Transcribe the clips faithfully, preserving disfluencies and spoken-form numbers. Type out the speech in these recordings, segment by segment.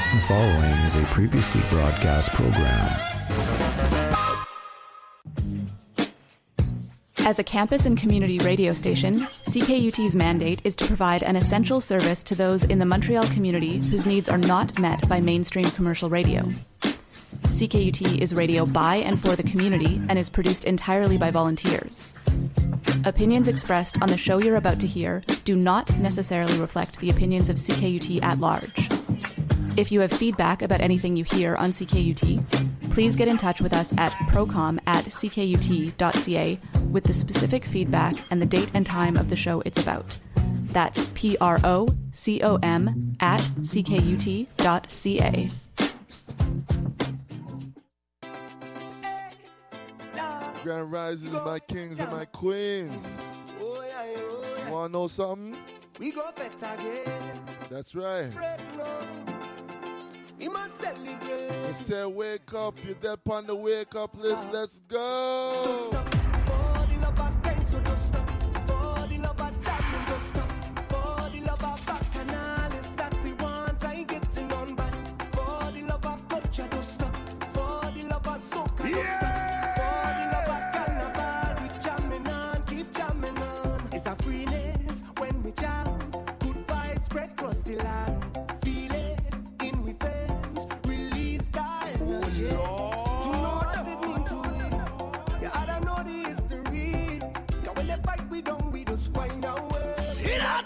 The following is a previously broadcast program. As a campus and community radio station, C K U T's mandate is to provide an essential service to those in the Montreal community whose needs are not met by mainstream commercial radio. C K U T is radio by and for the community and is produced entirely by volunteers. Opinions expressed on the show you're about to hear do not necessarily reflect the opinions of C K U T at large. If you have feedback about anything you hear on C K U T, please get in touch with us at procom at c k u t dot c a with the specific feedback and the date and time of the show it's about. That's P R O C O M at c k u t dot c a. Grand Rising, my kings and my queens. Oh, yeah, oh, yeah. You wanna know something? We go bet again. That's right. Fred, no. We must celebrate. I said wake up, you're there on the wake up list, let's go. Don't stop for the love of pain, so don't stop for the love of jamming, don't stop for the love of bacchanal that we want, I ain't getting on back. For the love of culture, don't stop for the love of soca, don't Yeah! stop for the love of carnival, we jamming on, keep jamming on. It's a freeness when we jam, good vibes spread across the land. Feel it in we veins, release that energy. To know what it mean to it, yeah, I don't know the history. Cause when they fight we don't, we just find our way. See that?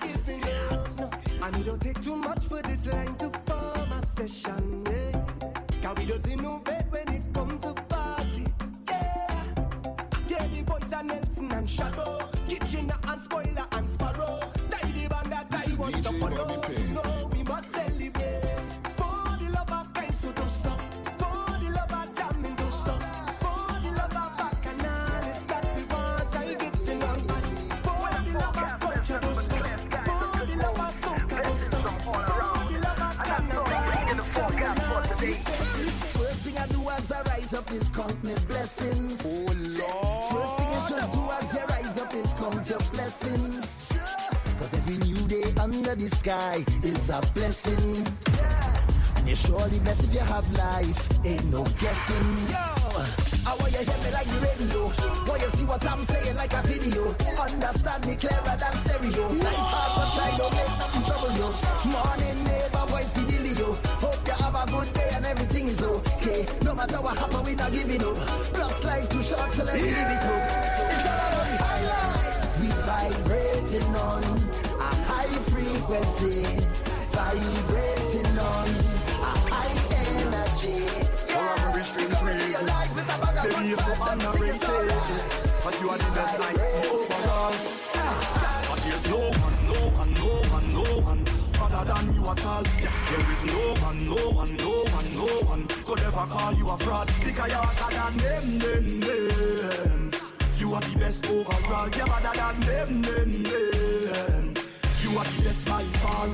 And it don't take too much for this line to form a session, yeah. Cause we just innovate when it comes to party, yeah. Yeah, the voice of Nelson and Shadow, Kitchener and Spoiler and Sparrow. Tidy band that I want to follow. You know we must celebrate. For the love of kind, so don't stop. For the love of jamming, don't stop. For the love of bacchanal, it's that we want. I getting on bad. For the love of culture, don't stop. For the love of soca, don't stop. For the love of carnival, first thing I do as I rise up is count my blessings. Oh Lord. First thing I should do as I rise up is count your blessings. Cause every new day under the sky is a blessing. And you're surely blessed if you have life, ain't no guessing. Yo, I want you hear me like the radio. Want you see what I'm saying like a video. Understand me clearer than stereo. Life hard but try don't make nothing trouble you. Morning neighbor voice the dealio. Hope you have a good day and everything is okay. No matter what happen we not giving up. Plus life too short so let me live it up. It's all about the high life. We vibrating on a high frequency, vibrating on a high energy. For every string crazy, baby you're so underrated, but you are the best like overall. But there's no one, no one, no one, no one other than you at all. There is no one, no one, no one, no one could ever call you a fraud because you're hotter than them, them, them. You are the best overall, you're better than them, them, them. You are the best by far.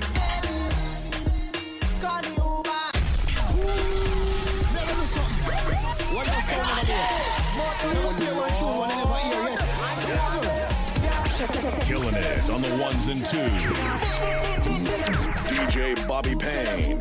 Call the Uber. Let me do something. What that sound over there? You don't play one tune one never hear yet. Killing it on the ones and twos. D J Bobby Payne.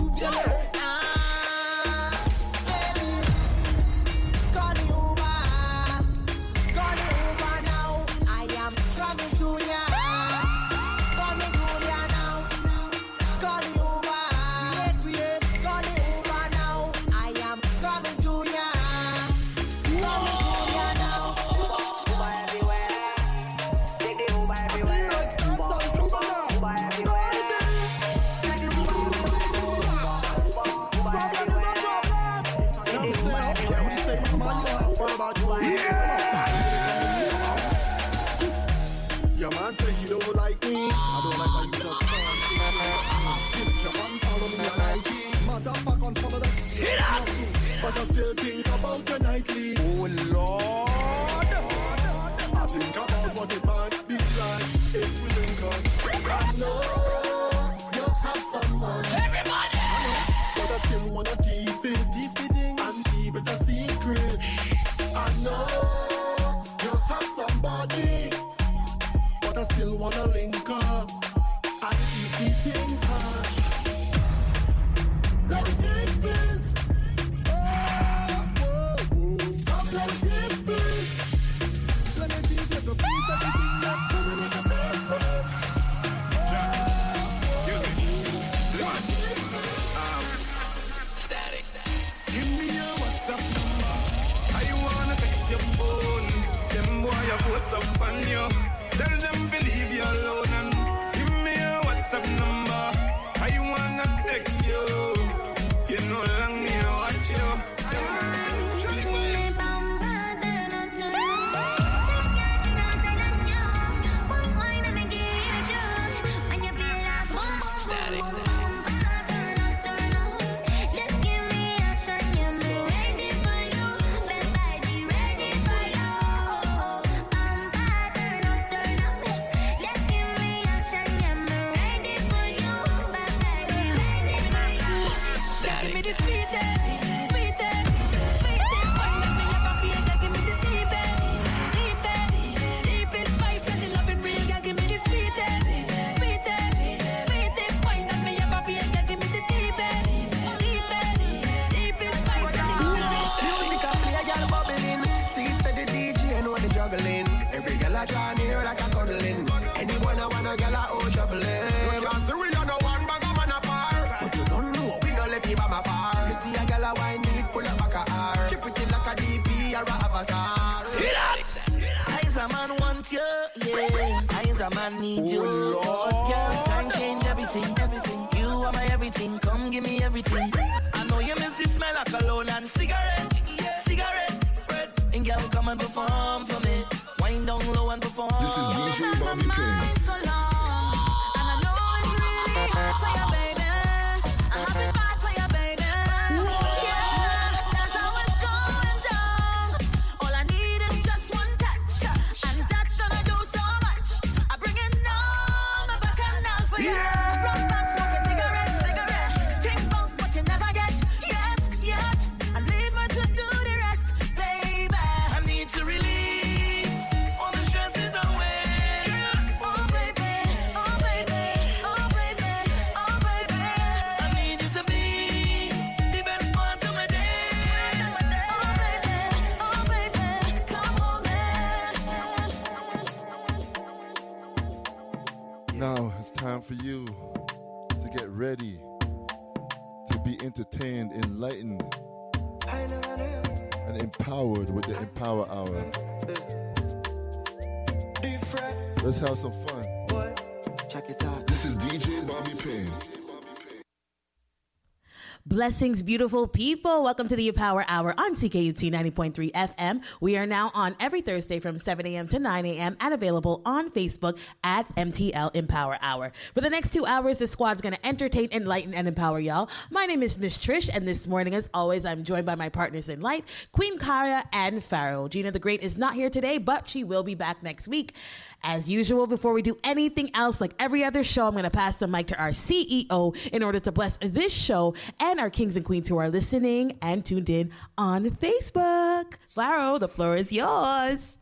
Your man say he don't like me. I don't like when you talk fun. Your man follow me on I G. Motherfucker on some of them. See that? But I still think about your nightly. Oh Lord. I think about what it might be like if we link up. I know you have someone. Everybody. But I still wanna keep it, keep it in and keep it a secret. I know you have somebody. But I still wanna link up and keep it in touch. bust up on you. Tell them believe you alone and give me a WhatsApp number. I wanna text you. You know long me I watch you. Every girl I draw near like a cuddling. Anyone I wanna girl I owe doubling. You can't see we are no one bag of man apart. But you don't know we no let you by my far. You see a girl I wine need pull up back a R. Keep it in like a D P or a avatar. See that? I's a man want you, yeah. I's a man need you. Oh, Lord. Girl, time change everything, everything. You are my everything. Come give me everything. I know you miss the smell of cologne and cigarette, yeah. Cigarette. And girl, come and perform for me. Wind down low and perform. This is D J Bobby King. Now it's time for you to get ready to be entertained, enlightened, and empowered with the Empower Hour. Let's have some fun. This is D J Bobby Payne. Blessings, beautiful people. Welcome to the Empower Hour on C K U T ninety point three F M. We are now on every Thursday from seven a.m. to nine a.m. and available on Facebook at M T L Empower Hour. For the next two hours, the squad's going to entertain, enlighten, and empower y'all. My name is Miss Trish, and this morning, as always, I'm joined by my partners in light, Queen Kara and Pharaoh. Gina the Great is not here today, but she will be back next week. As usual, before we do anything else, like every other show, I'm going to pass the mic to our C E O in order to bless this show and our kings and queens who are listening and tuned in on Facebook. Pharaoh, the floor is yours.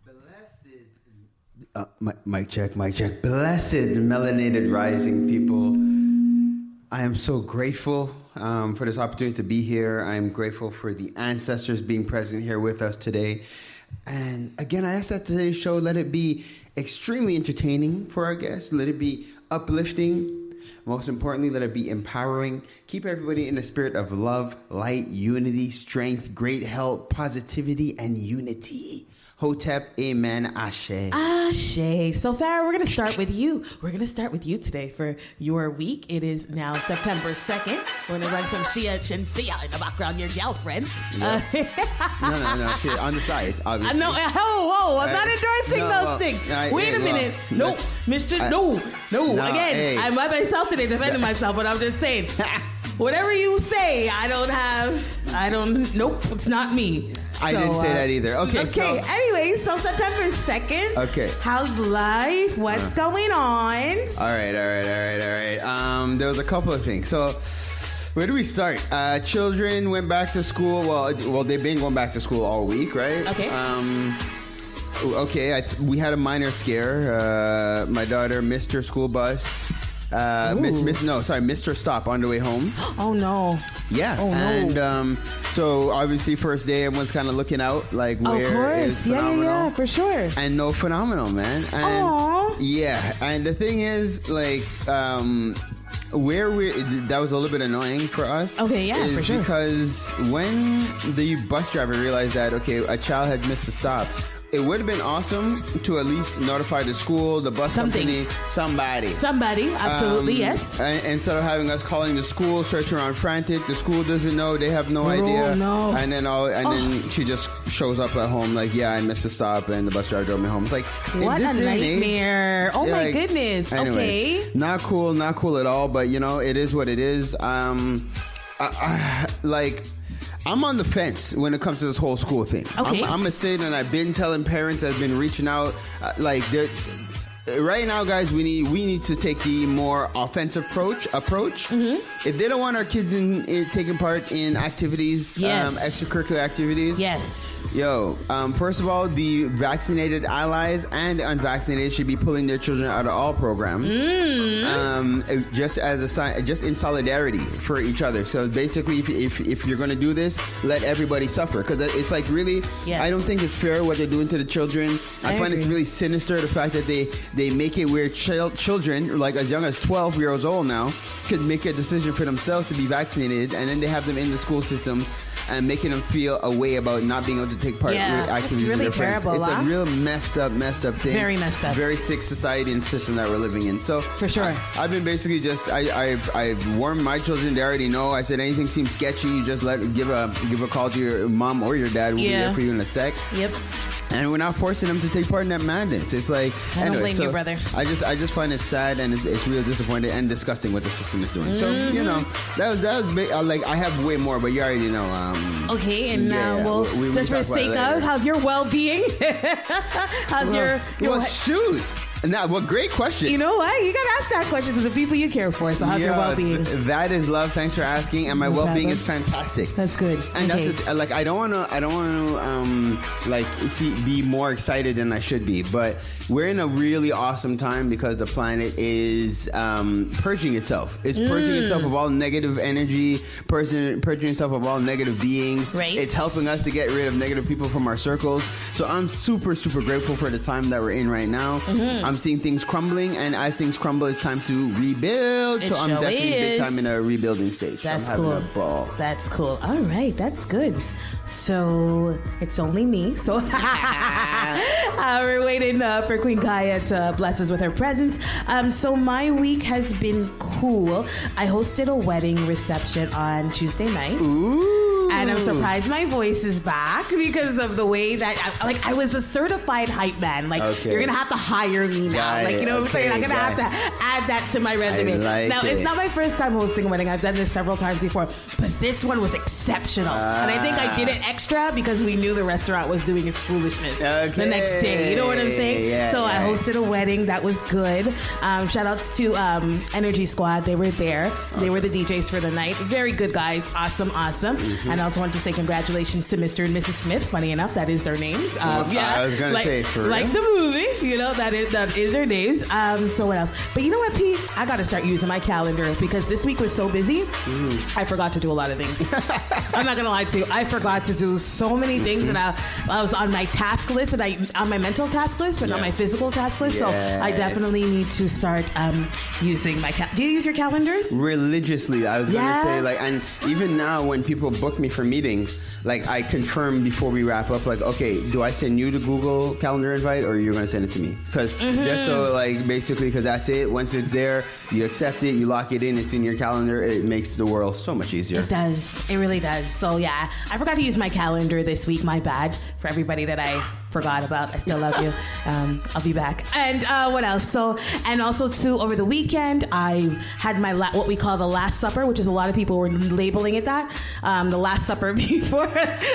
Uh, mic check, mic check. Blessed melanated rising people. I am so grateful um, for this opportunity to be here. I am grateful for the ancestors being present here with us today. And again, I ask that today's show, let it be extremely entertaining for our guests. Let it be uplifting. Most importantly, let it be empowering. Keep everybody in a spirit of love, light, unity, strength, great health, positivity, and unity. Hotep, amen, ashe. Ashe. So, Pharaoh, we're going to start with you. We're going to start with you today for your week. It is now September second. We're going to run some Shia Chinsia in the background, your girlfriend. Yeah. Uh, no, no, no. She, on the side, obviously. No, whoa, whoa. I'm not endorsing no, those well, things. I, Wait I, a minute. Well, no, Mister I, no, no. no Again, hey. I'm by myself today defending myself, but I'm just saying. Whatever you say, I don't have, I don't, nope, it's not me. I so, didn't say uh, that either. Okay, Okay, so, anyway, so September second. Okay. How's life? What's uh, going on? All right, all right, all right, all right. Um, there was a couple of things. So, where do we start? Uh, children went back to school. Well, well, they've been going back to school all week, right? Okay. Um, okay, I th- we had a minor scare. Uh, my daughter missed her school bus. Uh, miss, miss, no, sorry, missed her stop on the way home. Oh, no. Yeah. Oh, no. And um, so, obviously, first day, everyone's kind of looking out, like, where of course. is yeah, phenomenal? yeah, yeah, for sure. And no phenomenal, man. And Aww. yeah, and the thing is, like, um, where we that was a little bit annoying for us. Okay, yeah, is for sure. Because when the bus driver realized that, okay, a child had missed a stop, it would have been awesome to at least notify the school, the bus Something. company, somebody. Somebody, absolutely, Um, yes. And, instead of having us calling the school, searching around frantic, the school doesn't know, they have no Oh, idea. no. And then all, and Oh. then she just shows up at home like, yeah, I missed a stop, and the bus driver drove me home. It's like, in What this a day and age- nightmare. Oh, Yeah, my like, goodness. anyways, Okay. not cool, not cool at all. But you know, it is what it is. Um, I, I, like. I'm on the fence when it comes to this whole school thing. Okay. I'm, I'm gonna say that I've been telling parents, I've been reaching out, uh, like they're. Right now, guys, we need we need to take the more offensive approach. Approach. Mm-hmm. If they don't want our kids in, in taking part in activities, Yes. um, extracurricular activities, Yes. Yo, um, first of all, the vaccinated allies and the unvaccinated should be pulling their children out of all programs, Mm. um, just as a sign, just in solidarity for each other. So basically, if if, if you're going to do this, let everybody suffer, because it's like really, Yeah. I don't think it's fair what they're doing to the children. I, I find agree. it really sinister the fact that they they make it where chil- children, like as young as twelve years old now, could make a decision for themselves to be vaccinated, and then they have them in the school systems and making them feel a way about not being able to take part Yeah, in it's activities really with their friends. terrible, It's huh? a real messed up, messed up thing. Very messed up. Very sick society and system that we're living in. So For sure. I, I've been basically just I I've, I've warned my children. They already know. I said anything seems sketchy, you just let give a give a call to your mom or your dad. We'll be Yeah. there for you in a sec. Yep. And we're not forcing them to take part in that madness. It's like I don't anyway, blame so you, brother. I just I just find it sad, and it's, it's really disappointing and disgusting what the system is doing. So Mm-hmm. you know that was that was big, uh, like I have way more, but you already know. Um, Okay, and yeah, now yeah, we'll we- we just for talk about it sake later. of, how's your well-being? how's well, your your well, shoot. Now, what great question. You know what? You gotta ask that question to the people you care for. So how's your Yeah, well-being? th- that is love. Thanks for asking. And my No well-being problem. is fantastic. That's good. And Okay. that's the, like I don't want to I don't want to um like see be more excited than I should be, but we're in a really awesome time because the planet is um purging itself. It's purging Mm. itself of all negative energy, person purging itself of all negative beings. Right. It's helping us to get rid of negative people from our circles. So I'm super super grateful for the time that we're in right now. Mm-hmm. I'm seeing things crumbling, and as things crumble, it's time to rebuild. It so I'm sure definitely is. big time in a rebuilding stage. That's I'm having cool. a ball. That's cool. All right, that's good. So it's only me. So uh, we're waiting uh, for Queen Kaya to bless us with her presence. Um, so my week has been cool. I hosted a wedding reception on Tuesday night. Ooh. And I'm surprised my voice is back because of the way that, I, like, I was a certified hype man. Like, Okay. you're gonna have to hire me now. Got like, you it. know what I'm saying? I'm Okay, gonna got have to add that to my resume. like now, it. it's not my first time hosting a wedding. I've done this several times before, but this one was exceptional. And I think I did it extra because we knew the restaurant was doing its foolishness the next day. You know what I'm saying? Yeah, so I yeah. hosted a wedding that was good. Um, shout outs to um, Energy Squad. They were there. They were the D Js for the night. Very good guys. Awesome, awesome. Mm-hmm. And I also want to say congratulations to Mister and Missus Smith. Funny enough, that is their names. Um, Well, yeah, I was gonna like, say, for like real? the movie. You know that is that is their names. Um, so what else? But you know what, Pete? I got to start using my calendar because this week was so busy. Mm-hmm. I forgot to do a lot of things. I'm not gonna lie to you. I forgot to do so many things, and I, I was on my task list, and I on my mental task list, but not Yeah. my physical task list. So I Yes. definitely need to start um, using my cal. Do you use your calendars? Religiously, I was Yeah. gonna say, like, and even now when people book me for meetings, like I confirm before we wrap up, like, okay, do I send you the Google Calendar invite or you're gonna send it to me? Because Mm-hmm. just so, like, basically, because that's it. Once it's there, you accept it, you lock it in, it's in your calendar. It makes the world so much easier. It does. It really does. So yeah, I forgot to use my calendar this week. My bad for everybody that I forgot about. I still love you. Um, I'll be back. And uh, what else? So, and also too, over the weekend, I had my la- what we call the Last Supper, which is a lot of people were labeling it that um, the Last Supper before.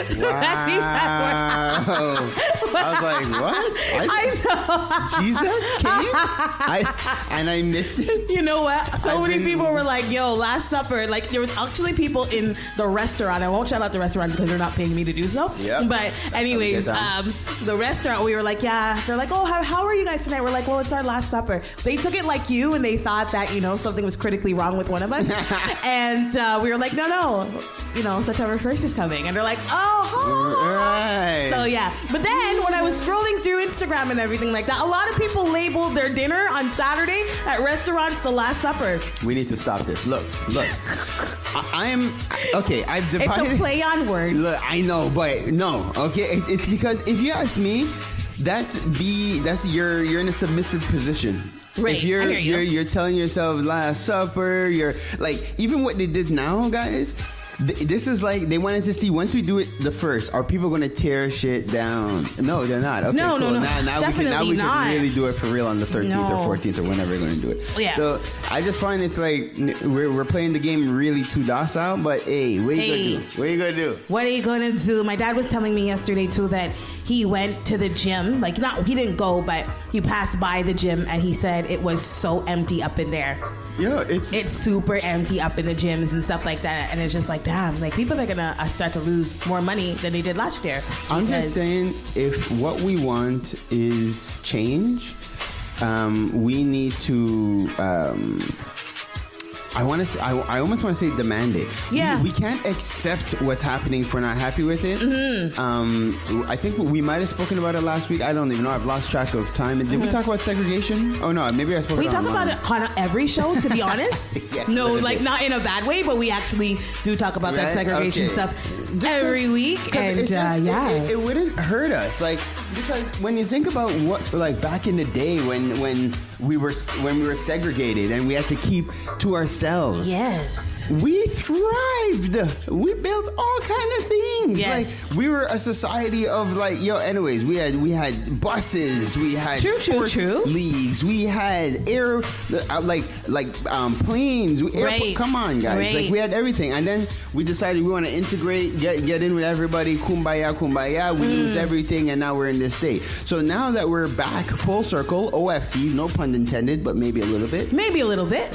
Wow. I was like, what? I know. Jesus came? I, and I missed it? You know what? So I've many been- people were like, yo, Last Supper. Like, there was actually people in the restaurant. I won't shout out the restaurant because they're not paying me to do so. Yep. But anyways, Good time. um, the restaurant, we were like, yeah. They're like, oh, how, how are you guys tonight? We're like, well, it's our Last Supper. They took it like you, and they thought that, you know, something was critically wrong with one of us. And uh, we were like, no, no. You know, September first is coming. And they're like, oh. Right. So yeah, but then when I was scrolling through Instagram and everything like that, a lot of people labeled their dinner on Saturday at restaurants the Last Supper. We need to stop this. Look, look. I, I am okay. I've It's divided. a play on words. Look, I know, but no. Okay, it, it's because if you ask me, that's be that's you're you're in a submissive position. Right, if you're I hear you. you're you're telling yourself Last Supper, you're like even what they did now, guys. th- This is like they wanted to see once we do it the first, are people going to tear shit down? No, they're not. Okay, No, no, cool. no, Now, now we can now definitely we not. can really do it for real on the thirteenth No. or fourteenth or whenever we're going to do it. Yeah. So I just find it's like n- we're we're playing the game really too docile. But hey, what are you Hey. gonna do? What are you gonna do? What are you gonna do? My dad was telling me yesterday too that he went to the gym. Like, not he didn't go, but he passed by the gym and he said it was so empty up in there. Yo, it's It's super empty up in the gyms and stuff like that. And it's just like, damn, like people are gonna uh, start to lose more money than they did last year. I'm because- just saying, if what we want is change, um, we need to. Um, I want to. I, I almost want to say demand it. Yeah. We, we can't accept what's happening if we're not happy with it. Mm-hmm. Um, I think we might have spoken about it last week. I don't even know. I've lost track of time. Did we talk about segregation? Oh no, maybe I spoke. Mm-hmm. We talk online. about it on every show, to be honest. Yes, no, a little like bit. not in a bad way, but we actually do talk about that Right? segregation Okay. stuff Just every 'cause- week. 'cause And it's uh, just- yeah. it, it, it wouldn't hurt us, like because when you think about what, like back in the day when when we were when we were segregated and we had to keep to ourselves. Yes. We thrived. We built all kind of things. Yes. Like we were a society of like yo. Anyways, we had we had buses. We had True, true, sports true. leagues. We had air uh, like like um, planes. We- airport- Right. Come on, guys. Right. Like we had everything, and then we decided we want to integrate, get get in with everybody. Kumbaya, kumbaya. We lose Mm. everything, and now we're in this state. So now that we're back full circle, O F C, no pun intended, but maybe a little bit. Maybe a little bit.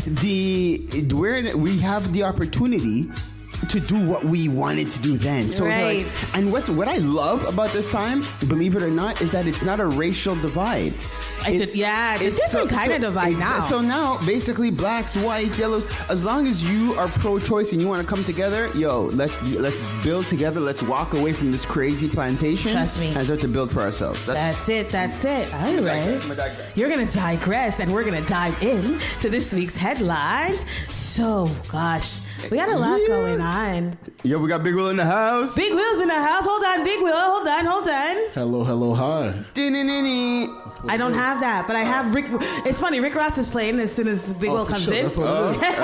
The we're we have the opportunity to do what we wanted to do then. So it's Right. like, and what's what I love about this time, believe it or not, is that it's not a racial divide. It's a- yeah, it's a different kind of divide now. So now, basically, blacks, whites, yellows. As long as you are pro-choice and you want to come together, yo, let's let's build together. Let's walk away from this crazy plantation. Trust me. and start to build for ourselves. That's it. That's it. All digress, right. I'm a digress. You're going to digress, and we're going to dive in to this week's headlines. So, gosh, we got a lot Yeah. going on. Yo, we got Big Will in the house. Big Will's in the house. Hold on, Big Will. Hold on, hold on. Hello, hello, hi. Din-din-din-din. I don't have that, but I have Rick. It's funny, Rick Ross is playing as soon as Big Oh, Will for comes sure. in. That's what Oh, it is. okay.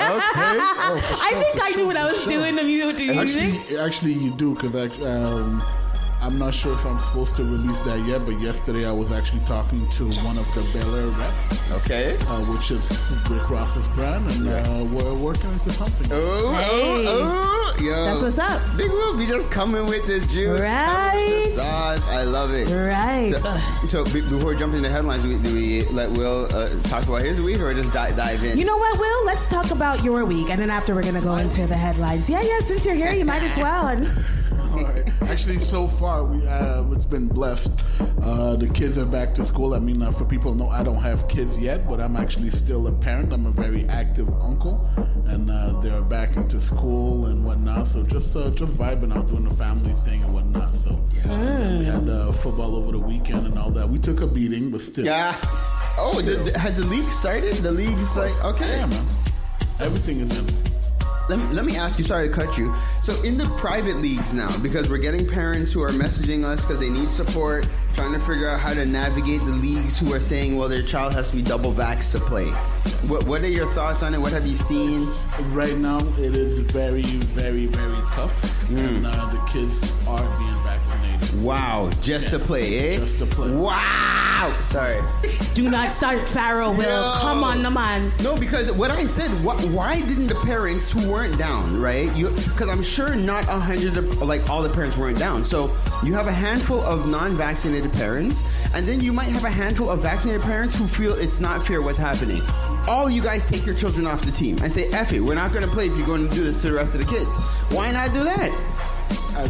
Oh, for I sure, think for I sure, knew what I for was sure. doing. The music, the music. Actually, actually, you do because um, I'm not sure if I'm supposed to release that yet. But yesterday, I was actually talking to one of the Bel Air reps, Okay. uh, which is Rick Ross's brand, and uh, we're working into something. Oh, Nice. oh, oh, yo. That's what's up. Big Will be just coming with the juice. Right. coming with the sauce. I love it. Right. So, so be- before we jump into the headlines, do we, do we let Will uh, talk about his week or just dive, dive in? You know what, Will? Let's talk about your week, and then after we're gonna go into the headlines. Yeah, yeah. Since you're here, you might as well. And All right. Actually, so far we uh, it's been blessed. Uh, the kids are back to school. I mean, uh, for people who know, I don't have kids yet, but I'm actually still a parent. I'm a very active uncle, and uh, they're back into school and whatnot. So just uh, just vibing out, doing the family thing and whatnot. So yeah. And then we had uh, football over the weekend and all that. We took a beating, but still. Yeah. Oh, the, the, has the league started? The league's like, okay. Yeah, man. Everything is in. Let me, let me ask you, sorry to cut you. So in the private leagues now, because we're getting parents who are messaging us because they need support, trying to figure out how to navigate the leagues who are saying, well, their child has to be double vaxxed to play. What, what are your thoughts on it? What have you seen? Right now, it is very, very, very tough, Mm. and uh, the kids are being vaccinated. Wow, just Yeah. to play, eh? Just to play. Wow! Sorry. do not start Pharaoh, Will. Yo. Come on, the man. No, because what I said, wh- why didn't the parents who weren't down, right? Because I'm sure not a hundred, of, like all the parents weren't down. So you have a handful of non-vaccinated parents, and then you might have a handful of vaccinated parents who feel it's not fair what's happening. All you guys take your children off the team and say, F it, we're not going to play if you're going to do this to the rest of the kids. Why not do that? I,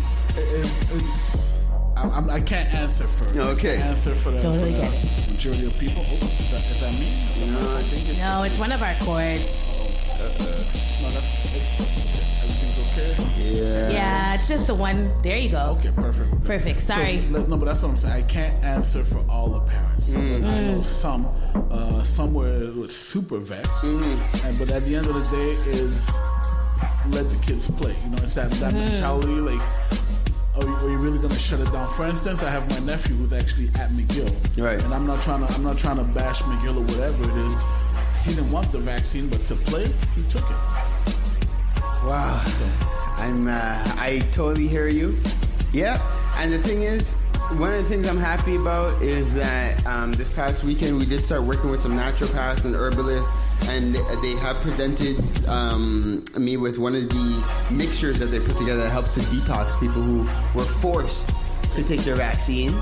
it, it's, I, I'm- I can't answer for it. Okay. I can't answer for the, Totally for the get it. majority of people. Oh, is that, is that me? No, I think it's... No, it's one of our chords. No, that's, it's, everything's okay. Yeah. Yeah, it's just the one. There you go. Okay, perfect. Perfect. Sorry. So, let- no, but that's what I'm saying. I can't answer for all the parents. But I know some, uh, some were, were super vexed. And but at the end of the day, is let the kids play. You know, it's that that mentality. Like are you, are you really going to shut it down? For instance, I have my nephew who's actually at McGill, right? And I'm not trying to I'm not trying to bash McGill or whatever it is. He didn't want the vaccine, but to play, he took it. Wow, so. I'm uh, I totally hear you. Yeah, and the thing is, one of the things I'm happy about is that um, this past weekend we did start working with some naturopaths and herbalists, and they have presented um, me with one of the mixtures that they put together that helps to detox people who were forced to take their vaccine.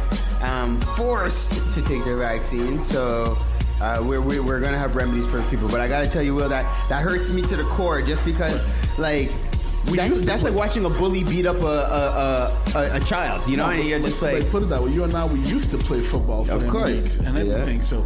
Um, forced to take their vaccine. So uh, we're, we're, we're going to have remedies for people. But I got to tell you, Will, that, that hurts me to the core just because, like, that's, that's like watching a bully beat up a a, a, a, a child, you know? No, and you're just like... Put it that way. You and I, we used to play football for them leagues and everything. Yeah. So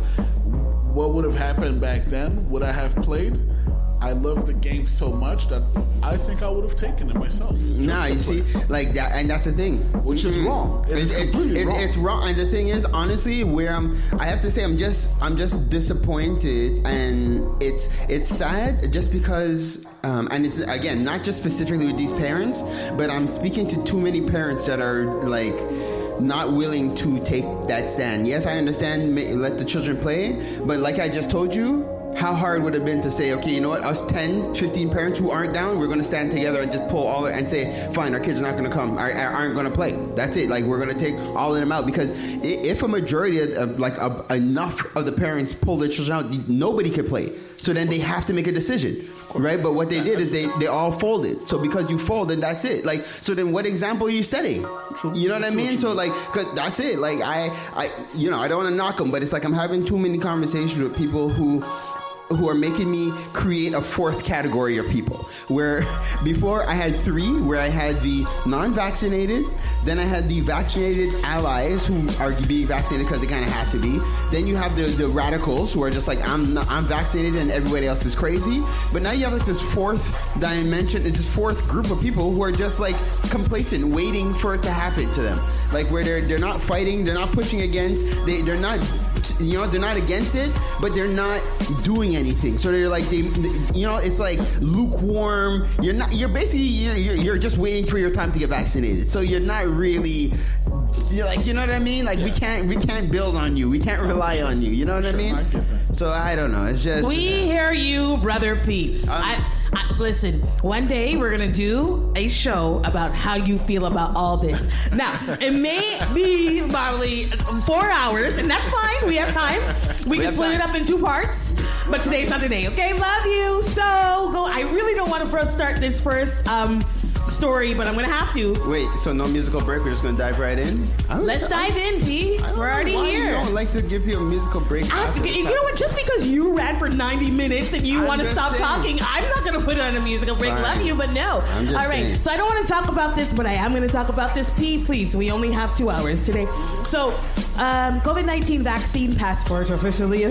what would have happened back then? Would I have played? I love the game so much that I think I would have taken it myself. Nah, you see, like that, and that's the thing, which is wrong. It it's, is completely it, wrong. It's wrong, and the thing is, honestly, where I'm, I have to say, I'm just, I'm just disappointed, and it's, it's sad, just because, um, and it's again not just specifically with these parents, but I'm speaking to too many parents that are like not willing to take that stand. Yes, I understand, let the children play, but like I just told you, how hard would it have been to say, okay, you know what, us ten, fifteen parents who aren't down, we're going to stand together and just pull all of it and say, fine, our kids are not going to come, are, aren't going to play. That's it. Like, we're going to take all of them out. Because if a majority of, of like, a, enough of the parents pull their children out, nobody could play. So then they have to make a decision, right? But what they did is they, they all folded. So because you folded, that's it. Like, so then what example are you setting? True. You know what I mean? So like, cause that's it. Like I, I, you know, I don't want to knock them, but it's like I'm having too many conversations with people who, who are making me create a fourth category of people. Where before I had three, where I had the non-vaccinated, then I had the vaccinated allies who are being vaccinated because they kind of have to be. Then you have the, the radicals who are just like, I'm not, I'm vaccinated and everybody else is crazy. But now you have like this fourth dimension, this fourth group of people who are just like complacent, waiting for it to happen to them. Like where they're they're not fighting, they're not pushing against, they they're not, you know, they're not against it, but they're not doing anything. So they're like, they, you know, it's like lukewarm. You're not, you're basically, you're, you're, you're just waiting for your time to get vaccinated. So you're not really, you're like, you know what I mean? Like yeah. we can't, we can't build on you. We can't rely on you. You know what sure, I mean? I so I don't know. It's just. We hear you, Brother Pete. Um, I, I, listen, one day we're going to do a show about how you feel about all this. Now, it may be probably four hours, and that's fine. We have time. We, we can split time. it up in two parts, but today's not today, okay? Love you. So, go. I really don't want to first start this first um, story, but I'm going to have to. Wait, so no musical break? We're just going to dive right in? Let's dive in, P. We're already why here. I don't like to give you a musical break. I, you know what? Just because you ran for ninety minutes and you want to stop saying. talking, I'm not going to put on a musical break. Fine. Love you, but no. I'm just All right. saying. So I don't want to talk about this, but I am going to talk about this. P, please. We only have two hours today. So, um, COVID nineteen vaccine passports are officially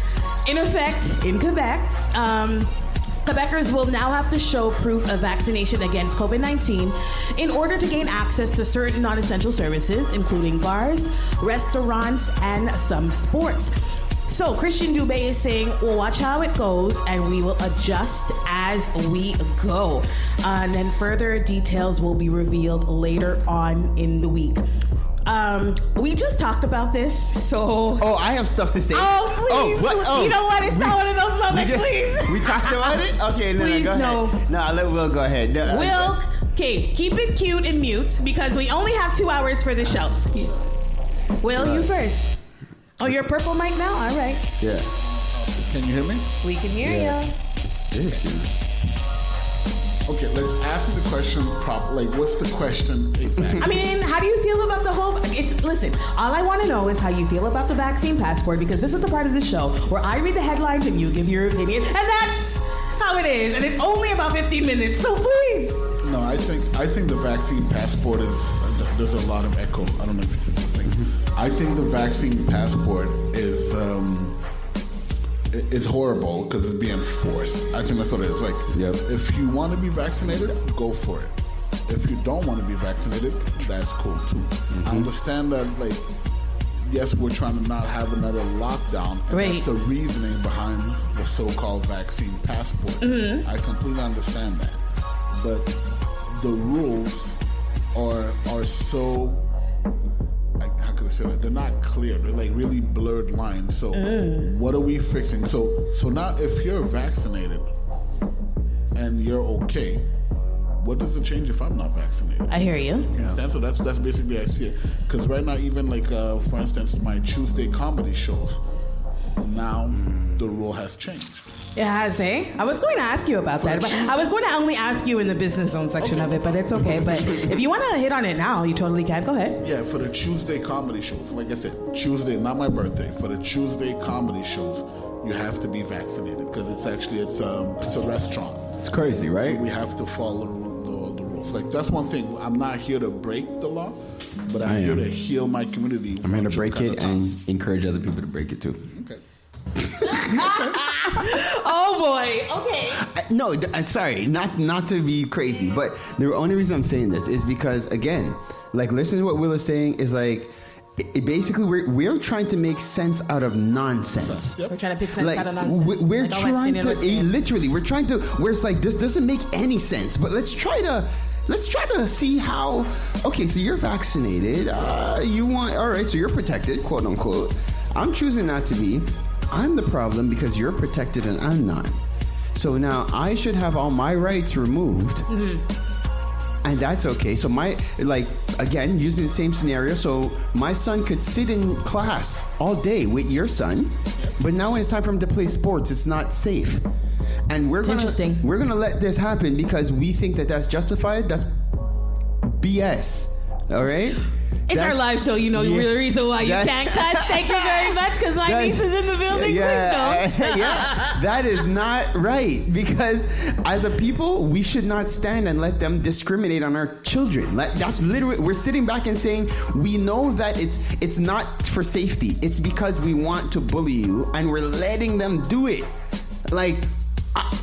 in effect in Quebec. Um, Quebecers will now have to show proof of vaccination against COVID nineteen in order to gain access to certain non-essential services, including bars, restaurants, and some sports. So Christian Dubé is saying, we'll watch how it goes and we will adjust as we go. Uh, and then further details will be revealed later on in the week. Um, we just talked about this, so... Oh, I have stuff to say. Oh, please. Oh, what? Oh, you know what? It's we, not one of those moments, we just, please. We talked about it? Okay, no, please, no, go no. ahead. No, I'll let Will go ahead. No, Will, okay, keep it cute and mute because we only have two hours for the show. Will, right. you first. Oh, you're purple mic now? All right. Yeah. Can you hear me? We can hear yeah. you. It's this, Okay, let's ask me the question properly. Like, what's the question exactly? I mean, how do you feel about the whole... It's Listen, all I want to know is how you feel about the vaccine passport, because this is the part of the show where I read the headlines and you give your opinion, and that's how it is. And it's only about fifteen minutes, so please. No, I think I think the vaccine passport is... There's a lot of echo. I don't know if you can think. I think the vaccine passport is... Um, It's horrible because it's being forced. I think that's what it is. Like, yep. If you want to be vaccinated, go for it. If you don't want to be vaccinated, that's cool too. Mm-hmm. I understand that, like, yes, we're trying to not have another lockdown, and right. that's the reasoning behind the so-called vaccine passport. Mm-hmm. I completely understand that. But the rules are are so. How could I say that? They're not clear. They're like really blurred lines. So mm. what are we fixing? So so now if you're vaccinated and you're okay, what does it change if I'm not vaccinated? I hear you. You understand? So that's that's basically I see it. Because right now, even like uh, for instance, my Tuesday comedy shows, now mm. the rule has changed. It has, eh? I was going to ask you about that, but I was going to only ask you in the business zone section okay. of it, but it's okay. But if you want to hit on it now, you totally can. Go ahead. Yeah, for the Tuesday comedy shows, like I said, Tuesday, not my birthday. For the Tuesday comedy shows, you have to be vaccinated because it's actually it's um it's a restaurant. It's crazy, right? So we have to follow the, the rules. Like that's one thing. I'm not here to break the law, but I'm here to heal my community. I'm here to break it and encourage other people to break it too. Okay. Oh boy. Okay. I, no, I'm sorry, not not to be crazy, but the only reason I'm saying this is because again, like listening to what Will is saying is like. It, basically, we're we're trying to make sense out of nonsense. Yep. We're trying to pick sense like, out of nonsense. We're, we're like trying to eh, literally, we're trying to. Where it's like this doesn't make any sense, but let's try to let's try to see how. Okay, so you're vaccinated. Uh, you want all right? So you're protected, quote unquote. I'm choosing not to be. I'm the problem because you're protected and I'm not. So now I should have all my rights removed. Mm-hmm. And that's okay. So my, like, again, using the same scenario. So my son could sit in class all day with your son, but now when it's time for him to play sports, it's not safe. And we're gonna, interesting. We're going to let this happen because we think that that's justified. That's B S. All right? It's that's, our live show, you know, yeah, the reason why you can't cut. Thank you very much, because my niece is in the building. Yeah, Please don't. Yeah, that is not right, because as a people, we should not stand and let them discriminate on our children. Like, that's literally, we're sitting back and saying, we know that it's it's not for safety. It's because we want to bully you, and we're letting them do it. Like, I,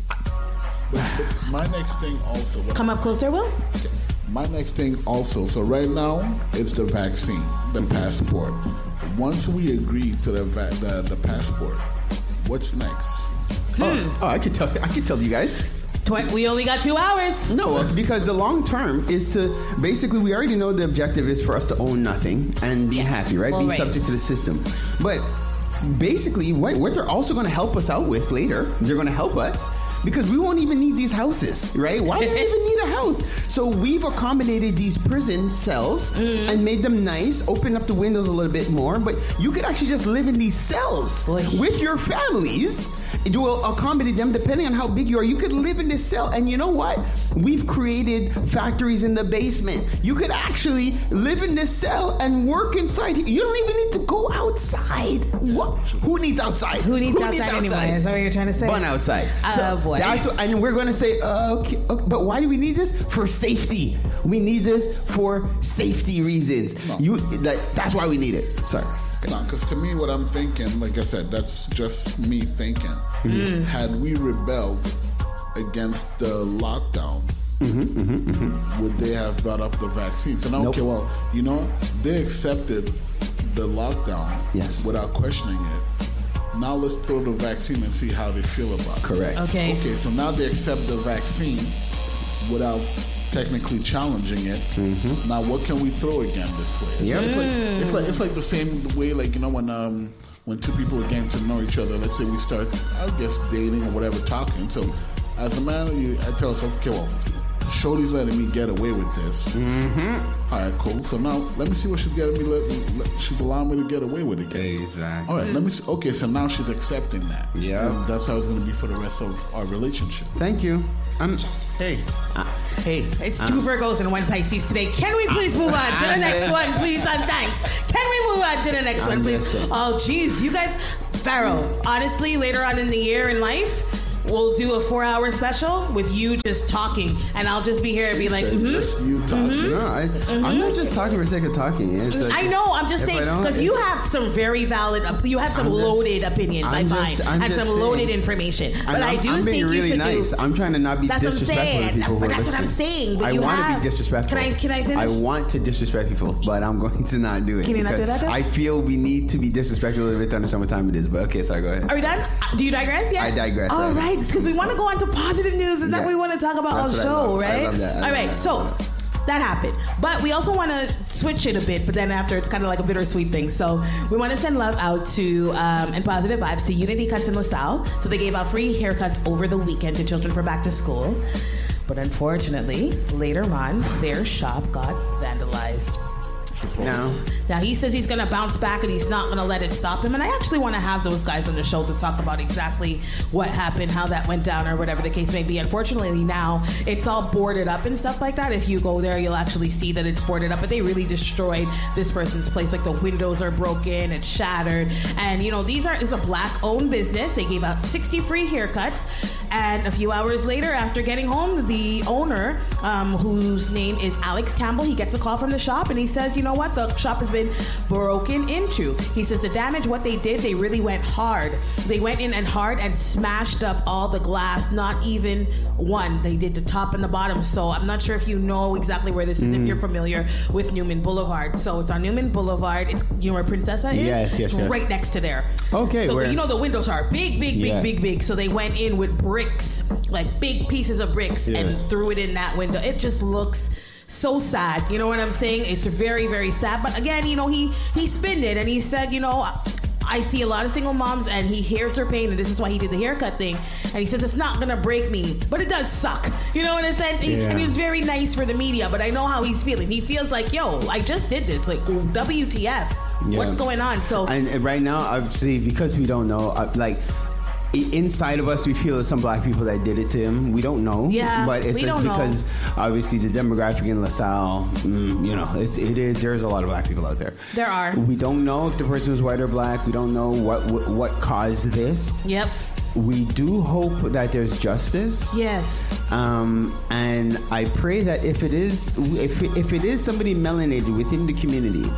but, but my next thing also. Come up closer, Will. Okay. My next thing also, so right now, it's the vaccine, the passport. Once we agree to the va- the, the passport, what's next? Hmm. Oh, oh, I could tell. I could tell you guys. Tw- we only got two hours. No, because the long term is to basically, we already know the objective is for us to own nothing and be yeah. happy, right? Well, be right. subject to the system. But basically, what, what they're also going to help us out with later, they're going to help us. Because we won't even need these houses, right? Why do we even need a house? So we've accommodated these prison cells mm. and made them nice, opened up the windows a little bit more, but you could actually just live in these cells Boy. with your families. You will accommodate them depending on how big you are. You could live in this cell, and you know what? We've created factories in the basement. You could actually live in this cell and work inside. You don't even need to go outside. What? Who needs outside? Who needs, Who outside, needs outside anyway? Is that what you're trying to say? Fun outside. Oh so boy. That's what, and we're going to say, uh, okay, okay, but why do we need this? For safety. We need this for safety reasons. No. You, that, that's why we need it. Sorry. No, because to me, what I'm thinking, like I said, that's just me thinking. Mm-hmm. Had we rebelled against the lockdown, mm-hmm, mm-hmm, mm-hmm. would they have brought up the vaccine? So now, nope. okay, well, you know, they accepted the lockdown yes. without questioning it. Now let's throw the vaccine and see how they feel about it. Correct. Okay. Okay, so now they accept the vaccine without technically challenging it. Mm-hmm. Now, what can we throw again this way? It's, yep. like, it's, like, it's like it's like the same way, like, you know, when um when two people are getting to know each other. Let's say we start, I guess, dating or whatever, talking. So, as a man, you, I tell myself, okay, well, Shorty's letting me get away with this. Mm-hmm. All right, cool. So now, let me see what she's getting me. Let, let, she's allowing me to get away with it again. Exactly. All right, let me see. Okay, so now she's accepting that. Yeah. And that's how it's going to be for the rest of our relationship. Thank you. I'm hey, uh, hey. It's two um, Virgos and one Pisces today. Can we please move on to the next one, please? And thanks. Can we move on to the next one, please? Oh, geez, you guys, Pharaoh. Honestly, later on in the year in life, we'll do a four-hour special with you just talking, and I'll just be here and be like, mm-hmm. Just you talking. Mm-hmm. No, I, mm-hmm. I'm not just talking for the sake of talking. It's like, I know. I'm just saying because you have some very valid, you have some I'm loaded just, opinions. I'm I just, find I'm and some saying, loaded information. But I'm, I do I'm think being you really should nice. do. I'm trying to not be that's disrespectful to people. But who that's are what I'm saying. But I you want have, to be disrespectful. Can I? Can I finish? I want to disrespect people, but I'm going to not do it. Can you not do that? Then? I feel we need to be disrespectful a little bit to understand what time it is. But okay, sorry. Go ahead. Are we done? Do you digress yet? I digress. All right, because we want to go on to positive news. Is that yeah. we want to talk about That's our show, I right? I love that. I All love right, that. so that happened. But we also want to switch it a bit, but then after it's kind of like a bittersweet thing. So we want to send love out to um, and positive vibes to Unity Cuts in LaSalle. So they gave out free haircuts over the weekend to children for back to school. But unfortunately, later on, their shop got vandalized. No. Now he says he's going to bounce back and he's not going to let it stop him. And I actually want to have those guys on the show to talk about exactly what happened, how that went down, or whatever the case may be. Unfortunately, now it's all boarded up and stuff like that. If you go there, you'll actually see that it's boarded up. But they really destroyed this person's place. Like the windows are broken, it's shattered. And you know, these are it's a black-owned business. They gave out sixty free haircuts. And a few hours later, after getting home, the owner, um, whose name is Alex Campbell, he gets a call from the shop and he says, you know what, the shop has been broken into. He says the damage, what they did, they really went hard. They went in and hard and smashed up all the glass, not even one. They did the top and the bottom. So I'm not sure if you know exactly where this is, mm. if you're familiar with Newman Boulevard. So it's on Newman Boulevard. It's, you know where Princessa is? Yes, yes, it's yes. right next to there. Okay. So where? the, you know the windows are big, big, big, yeah. big, big. So they went in with bricks, like big pieces of bricks, yeah. and threw it in that window. It just looks so sad. You know what I'm saying? It's very, very sad. But again, you know, he he spinned it and he said, you know, I see a lot of single moms and he hears their pain, and this is why he did the haircut thing. And he says it's not gonna break me, but it does suck. You know, in a sense. Yeah. And it's very nice for the media, but I know how he's feeling. He feels like, yo, I just did this. Like, W T F? Yeah. What's going on? So and right now, obviously, because we don't know, uh, like. Inside of us, we feel there's some black people that did it to him. We don't know. Yeah, but it's we just don't because know. Obviously the demographic in LaSalle, mm, you know, it's it is. There's a lot of black people out there. There are. We don't know if the person was white or black. We don't know what what, what caused this. Yep. We do hope that there's justice. Yes. Um, and I pray that if it is if if it is somebody melanated within the community,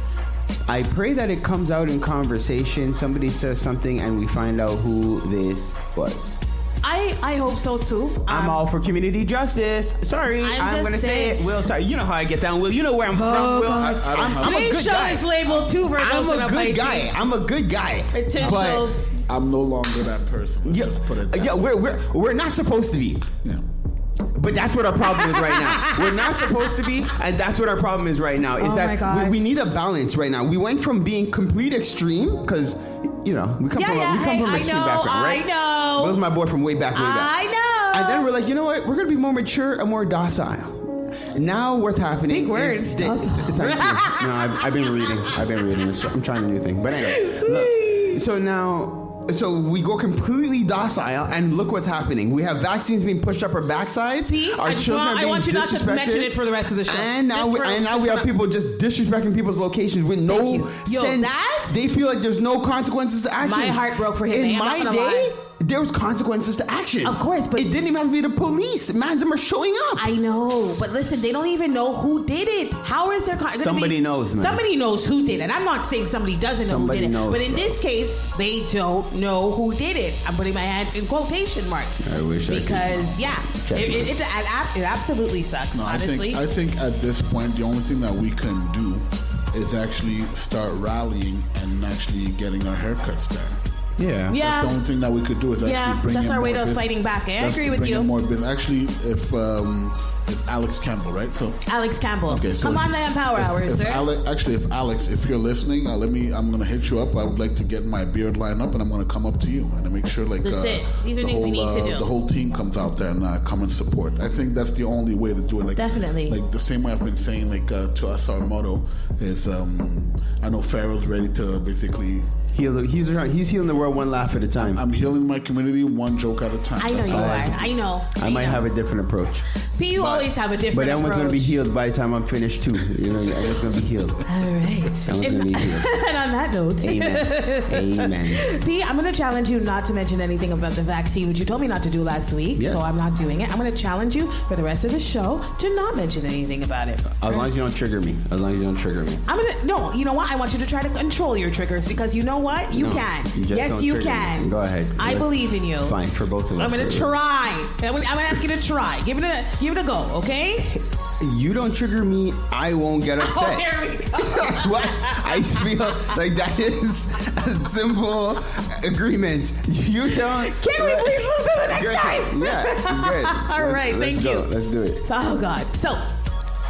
I pray that it comes out in conversation. Somebody says something and we find out who this was. I, I hope so too. Um, I'm all for community justice. Sorry, I'm, I'm going to say saying, it. Will, sorry. You know how I get down, Will. You know where I'm oh, from, Will. I, I I'm, I'm a good show guy. is labeled two Virgos I'm a and a good Pisces. guy. I'm a good guy. Potential. But I'm no longer that person. Yeah, just put it that yeah way. we're, we're, we're not supposed to be. Yeah. But that's what our problem is right now. We're not supposed to be, and that's what our problem is right now. Is oh that we, we need a balance right now. We went from being complete extreme, because, you know, we come yeah, from, yeah, a, we come hey, from an I extreme know, background, right? I know. Will's my boy from way back, way back. I know. And then we're like, you know what? We're going to be more mature and more docile. Now what's happening? Big words. Is th- thank you. No, I've, I've been reading. I've been reading. I'm trying a new thing. But anyway, look. So now... So we go completely docile, and look what's happening. We have vaccines being pushed up our backsides. See? Our I just children want, are being I want you not to disrespected. mention it for the rest of the show. And now, we, for, and now we have people just disrespecting people's locations with no Yo, sense. that? They feel like there's no consequences to action. My heart broke for him. In I'm my not gonna day, lie. there was consequences to actions. Of course, but it didn't even have to be the police. Mans them are showing up. I know, but listen, they don't even know who did it. How is there? Con- Somebody be, knows, man. Somebody knows who did it. I'm not saying somebody doesn't know Somebody who did knows, it, but in bro. this case, they don't know who did it. I'm putting my hands in quotation marks. I wish I could. because yeah, it, it, it, it, it absolutely sucks. No, honestly, I think, I think at this point, the only thing that we can do is actually start rallying and actually getting our haircuts done. Yeah. yeah. That's the only thing that we could do is actually yeah, bring that's in our more way of business. fighting back. I That's agree to with bring you. in more business. Actually, if um, it's Alex Campbell, right? So Alex Campbell. Okay, so come if, on to Empower if, Hours, if sir. Ale- actually, if Alex, if you're listening, uh, let me. I'm gonna hit you up. I would like to get my beard line up, and I'm gonna come up to you and to make sure, like, That's uh, it. These are the things we whole, need to uh, do. The whole team comes out there and uh, come and support. I think that's the only way to do it. Like, Definitely. Like the same way I've been saying, like uh, to us, our motto is, um, I know Pharaoh's ready to basically. Heal, he's he's healing the world one laugh at a time. I'm healing my community one joke at a time. I know That's you all are. I, I know. I, I might know. have a different approach. P, you but, always have a different But everyone's approach. going to be healed by the time I'm finished too. You know, everyone's going to be healed. All right. Everyone's going to be healed. And on that note, Amen. Amen. P, I'm going to challenge you not to mention anything about the vaccine, which you told me not to do last week. Yes. So I'm not doing it. I'm going to challenge you for the rest of the show to not mention anything about it. As long as you don't trigger me. As long as you don't trigger me. I'm gonna no. You know what? I want you to try to control your triggers because you know what? You No, can. you just yes, don't you trigger can. me. Go ahead. I Go believe in you. Fine, for both of us. I'm gonna try. I'm gonna, I'm gonna ask you to try. Give it a give it a go. Okay? You don't trigger me, I won't get upset. Oh, here we go. What? I feel like that is a simple agreement. You don't. Can we please move to the next Great. time? Yeah, good. All right, Let's thank go. you. Let's do it. Oh God. So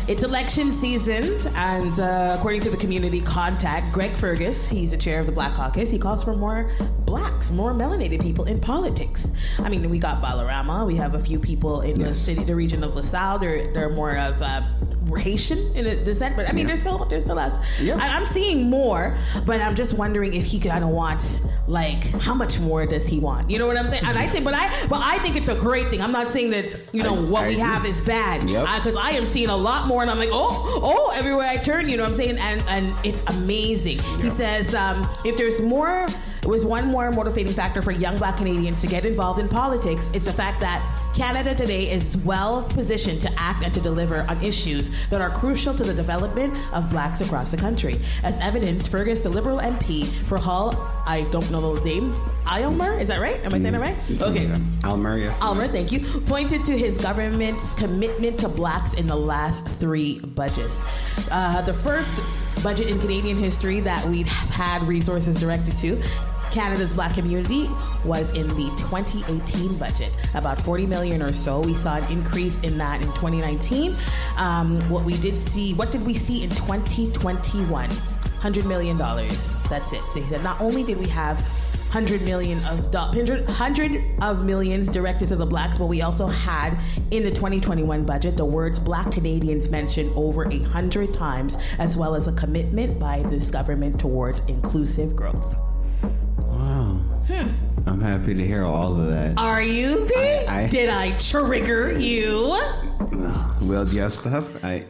It's election season, and uh, according to the community contact, Greg Fergus, he's the chair of the Black Caucus, he calls for more blacks, more melanated people in politics. I mean, we got Balarama, we have a few people in yes. the city, the region of LaSalle, they're, they're more of uh, Haitian in a descent, but I mean, yeah. there's still there's still us. Yeah. I, I'm seeing more, but I'm just wondering if he kind of wants, like, how much more does he want? You know what I'm saying? And I think, but I, but I think it's a great thing. I'm not saying that, you know, I, what I we agree. have is bad, because yep. I, I am seeing a lot more, and I'm like, oh, oh, everywhere I turn, you know what I'm saying? And and it's amazing. Yep. He says, um, if there's more, it was one more motivating factor for young Black Canadians to get involved in politics, it's the fact that Canada today is well positioned to act and to deliver on issues that are crucial to the development of blacks across the country. As evidence, Fergus, the Liberal M P for Hull, I don't know the name, Aylmer, is that right? Am I saying that right? Okay. Aylmer, yes. Aylmer, thank you. Pointed to his government's commitment to blacks in the last three budgets. Uh, the first budget in Canadian history that we'd had resources directed to Canada's Black community was in the twenty eighteen budget, about forty million or so. We saw an increase in that in twenty nineteen. Um, what we did see, what did we see in twenty twenty-one? one hundred million dollars. That's it. So he said, not only did we have one hundred million of do- one hundred, one hundred of millions directed to the blacks, but we also had in the twenty twenty-one budget the words Black Canadians mentioned over a hundred times, as well as a commitment by this government towards inclusive growth. Wow. Hmm. I'm happy to hear all of that. Are you, Pete? I, I, Did I trigger you? Well, do you have stuff? I...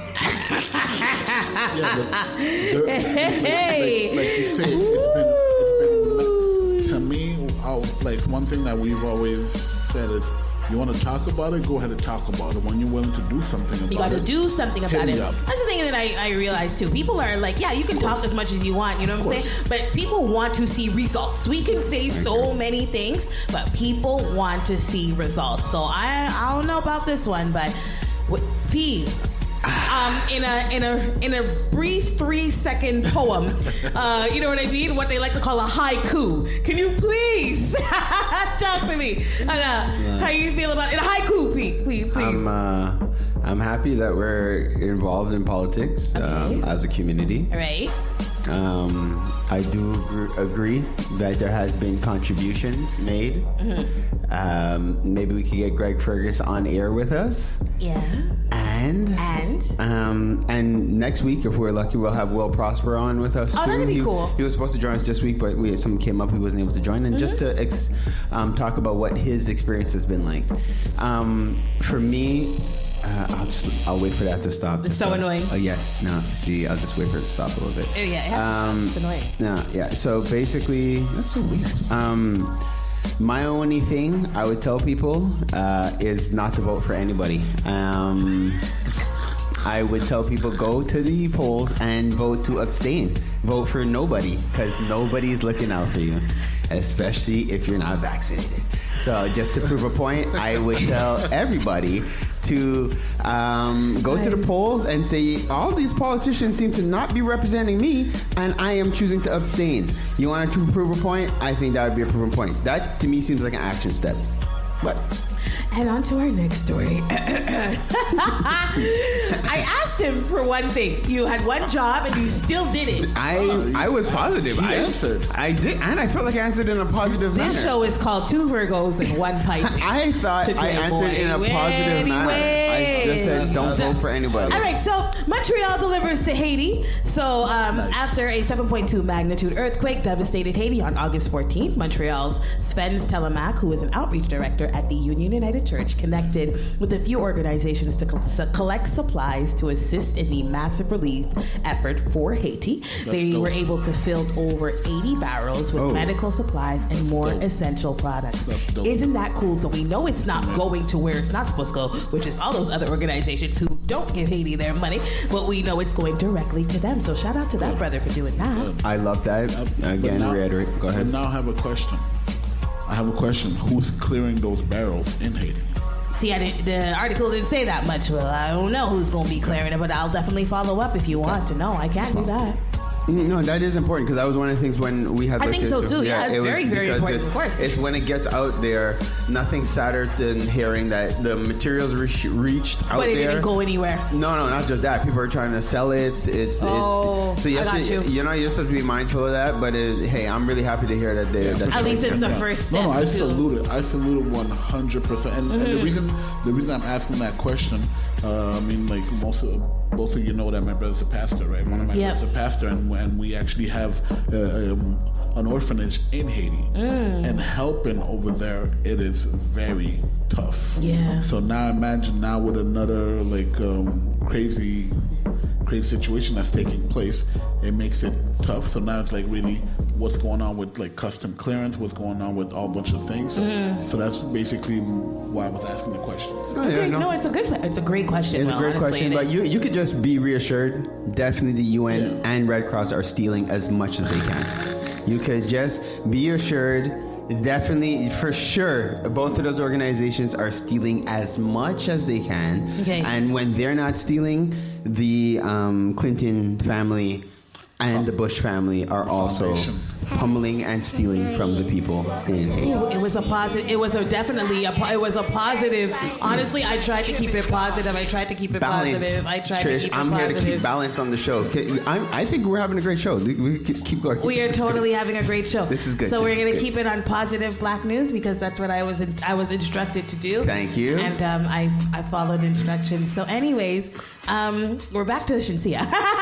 yeah, but there, hey. like, like you said, it's been, it's been, to me, I'll, like, one thing that we've always said is, you want to talk about it, go ahead and talk about it. When you're willing to do something about it, you got to do something about it. Up. That's the thing that I, I realize too. People are like, yeah, you can talk as much as you want, you know what I'm saying? But people want to see results. We can say so many things, but people want to see results. So I I don't know about this one, but P. Um, in a in a in a brief three second poem, uh, you know what I mean? What they like to call a haiku. Can you please talk to me? Uh, yeah. How you feel about it? A haiku, Pete, please, please. I'm uh, I'm happy that we're involved in politics okay. um, as a community. All right. Um, I do agree, agree that there has been contributions made. Mm-hmm. Um, maybe we could get Greg Fergus on air with us. Yeah. And and um, and next week, if we're lucky, we'll have Will Prosper on with us. Oh, too. that'd be he, cool. He was supposed to join us this week, but we something came up, he wasn't able to join, and mm-hmm. just to ex, um, talk about what his experience has been like. Um, for me. Uh, I'll just, I'll wait for that to stop. It's so stop. annoying. Oh, yeah. No, see, I'll just wait for it to stop a little bit. Oh, yeah, it has um, to stop. It's annoying. No, yeah. So basically, that's so weird. Um, my only thing I would tell people uh, is not to vote for anybody. Um, I would tell people go to the polls and vote to abstain. Vote for nobody, because nobody's looking out for you, especially if you're not vaccinated. So just to prove a point, I would tell everybody to um, go nice. to the polls and say, all these politicians seem to not be representing me, and I am choosing to abstain. You want to prove a point? I think that would be a proven point. That, to me, seems like an action step. But... And on to our next story. I asked him for one thing. You had one job and you still did it. I uh, I was positive. I answered. I did, and I felt like I answered in a positive this manner. This show is called Two Virgos and One Pisces. I thought I answered in a positive anyway. manner. I just said don't so, vote for anybody. All right, so Montreal delivers to Haiti. So um, nice. After a seven point two magnitude earthquake devastated Haiti on August fourteenth, Montreal's Sven Telemac, who is an outreach director at the Union United Church, connected with a few organizations to co- collect supplies to assist in the massive relief effort for Haiti. That's they dope. were able to fill over eighty barrels with oh. medical supplies and That's more dope. essential products. Isn't that cool? So we know it's not Amazing. going to where it's not supposed to go, which is all those other organizations who don't give Haiti their money, but we know it's going directly to them. So shout out to that brother for doing that. I love that. Uh, Again, now, reiterate. Go ahead. I now have a question. I have a question. Who's clearing those barrels in Haiti? See, I didn't, the article didn't say that much. Well, I don't know who's going to be clearing it, but I'll definitely follow up if you want to know. I can't do that. No, that is important because that was one of the things when we had. I think so into, too. Yeah, it's it very, very because important. It's, Of course. it's when it gets out there. Nothing sadder than hearing that the materials re- reached out But it there. didn't go anywhere. No, no, not just that. People are trying to sell it. It's, Oh, it's so you I have got to, you. you know, you just have to be mindful of that. But it, hey, I'm really happy to hear that they. that At least it's the Yeah. first step. No, no, I to- salute it. I salute it one hundred percent. And, and the Mhm. reason, the reason I'm asking that question, uh, I mean, like most of both of you know that my brother's a pastor, right? One of my Yep. brothers is a pastor, and, and we actually have uh, um, an orphanage in Haiti, Mm. and helping over there, it is very tough. Yeah. So now imagine now with another like um, crazy. crazy situation that's taking place, it makes it tough. So now it's like really what's going on with like custom clearance, what's going on with all bunch of things. So, Mm. so that's basically why I was asking the questions. Oh, yeah, Okay, no. no, it's a good, it's a great question. It's Will, a great honestly, question, it but is. you you could just be reassured. Definitely, the U N and Red Cross are stealing as much as they can. You could just be assured. Definitely, for sure, both of those organizations are stealing as much as they can. Okay. And when they're not stealing, the um, Clinton family and the Bush family are also Foundation. pummeling and stealing from the people in Haiti. Ooh, it was a positive. It was a definitely a. po- It was a positive. Honestly, I tried to keep it positive. I tried to keep it Balance. positive. I tried Trish, to keep it I'm positive. here to keep balance on the show. Okay, I'm, I think we're having a great show. We keep keep going. We are This is totally good. having a great show. This is good. So This we're is going to good. keep it on positive black news because that's what I was in, I was instructed to do. Thank you. And um, I I followed instructions. So, anyways, um, we're back to Shinsia.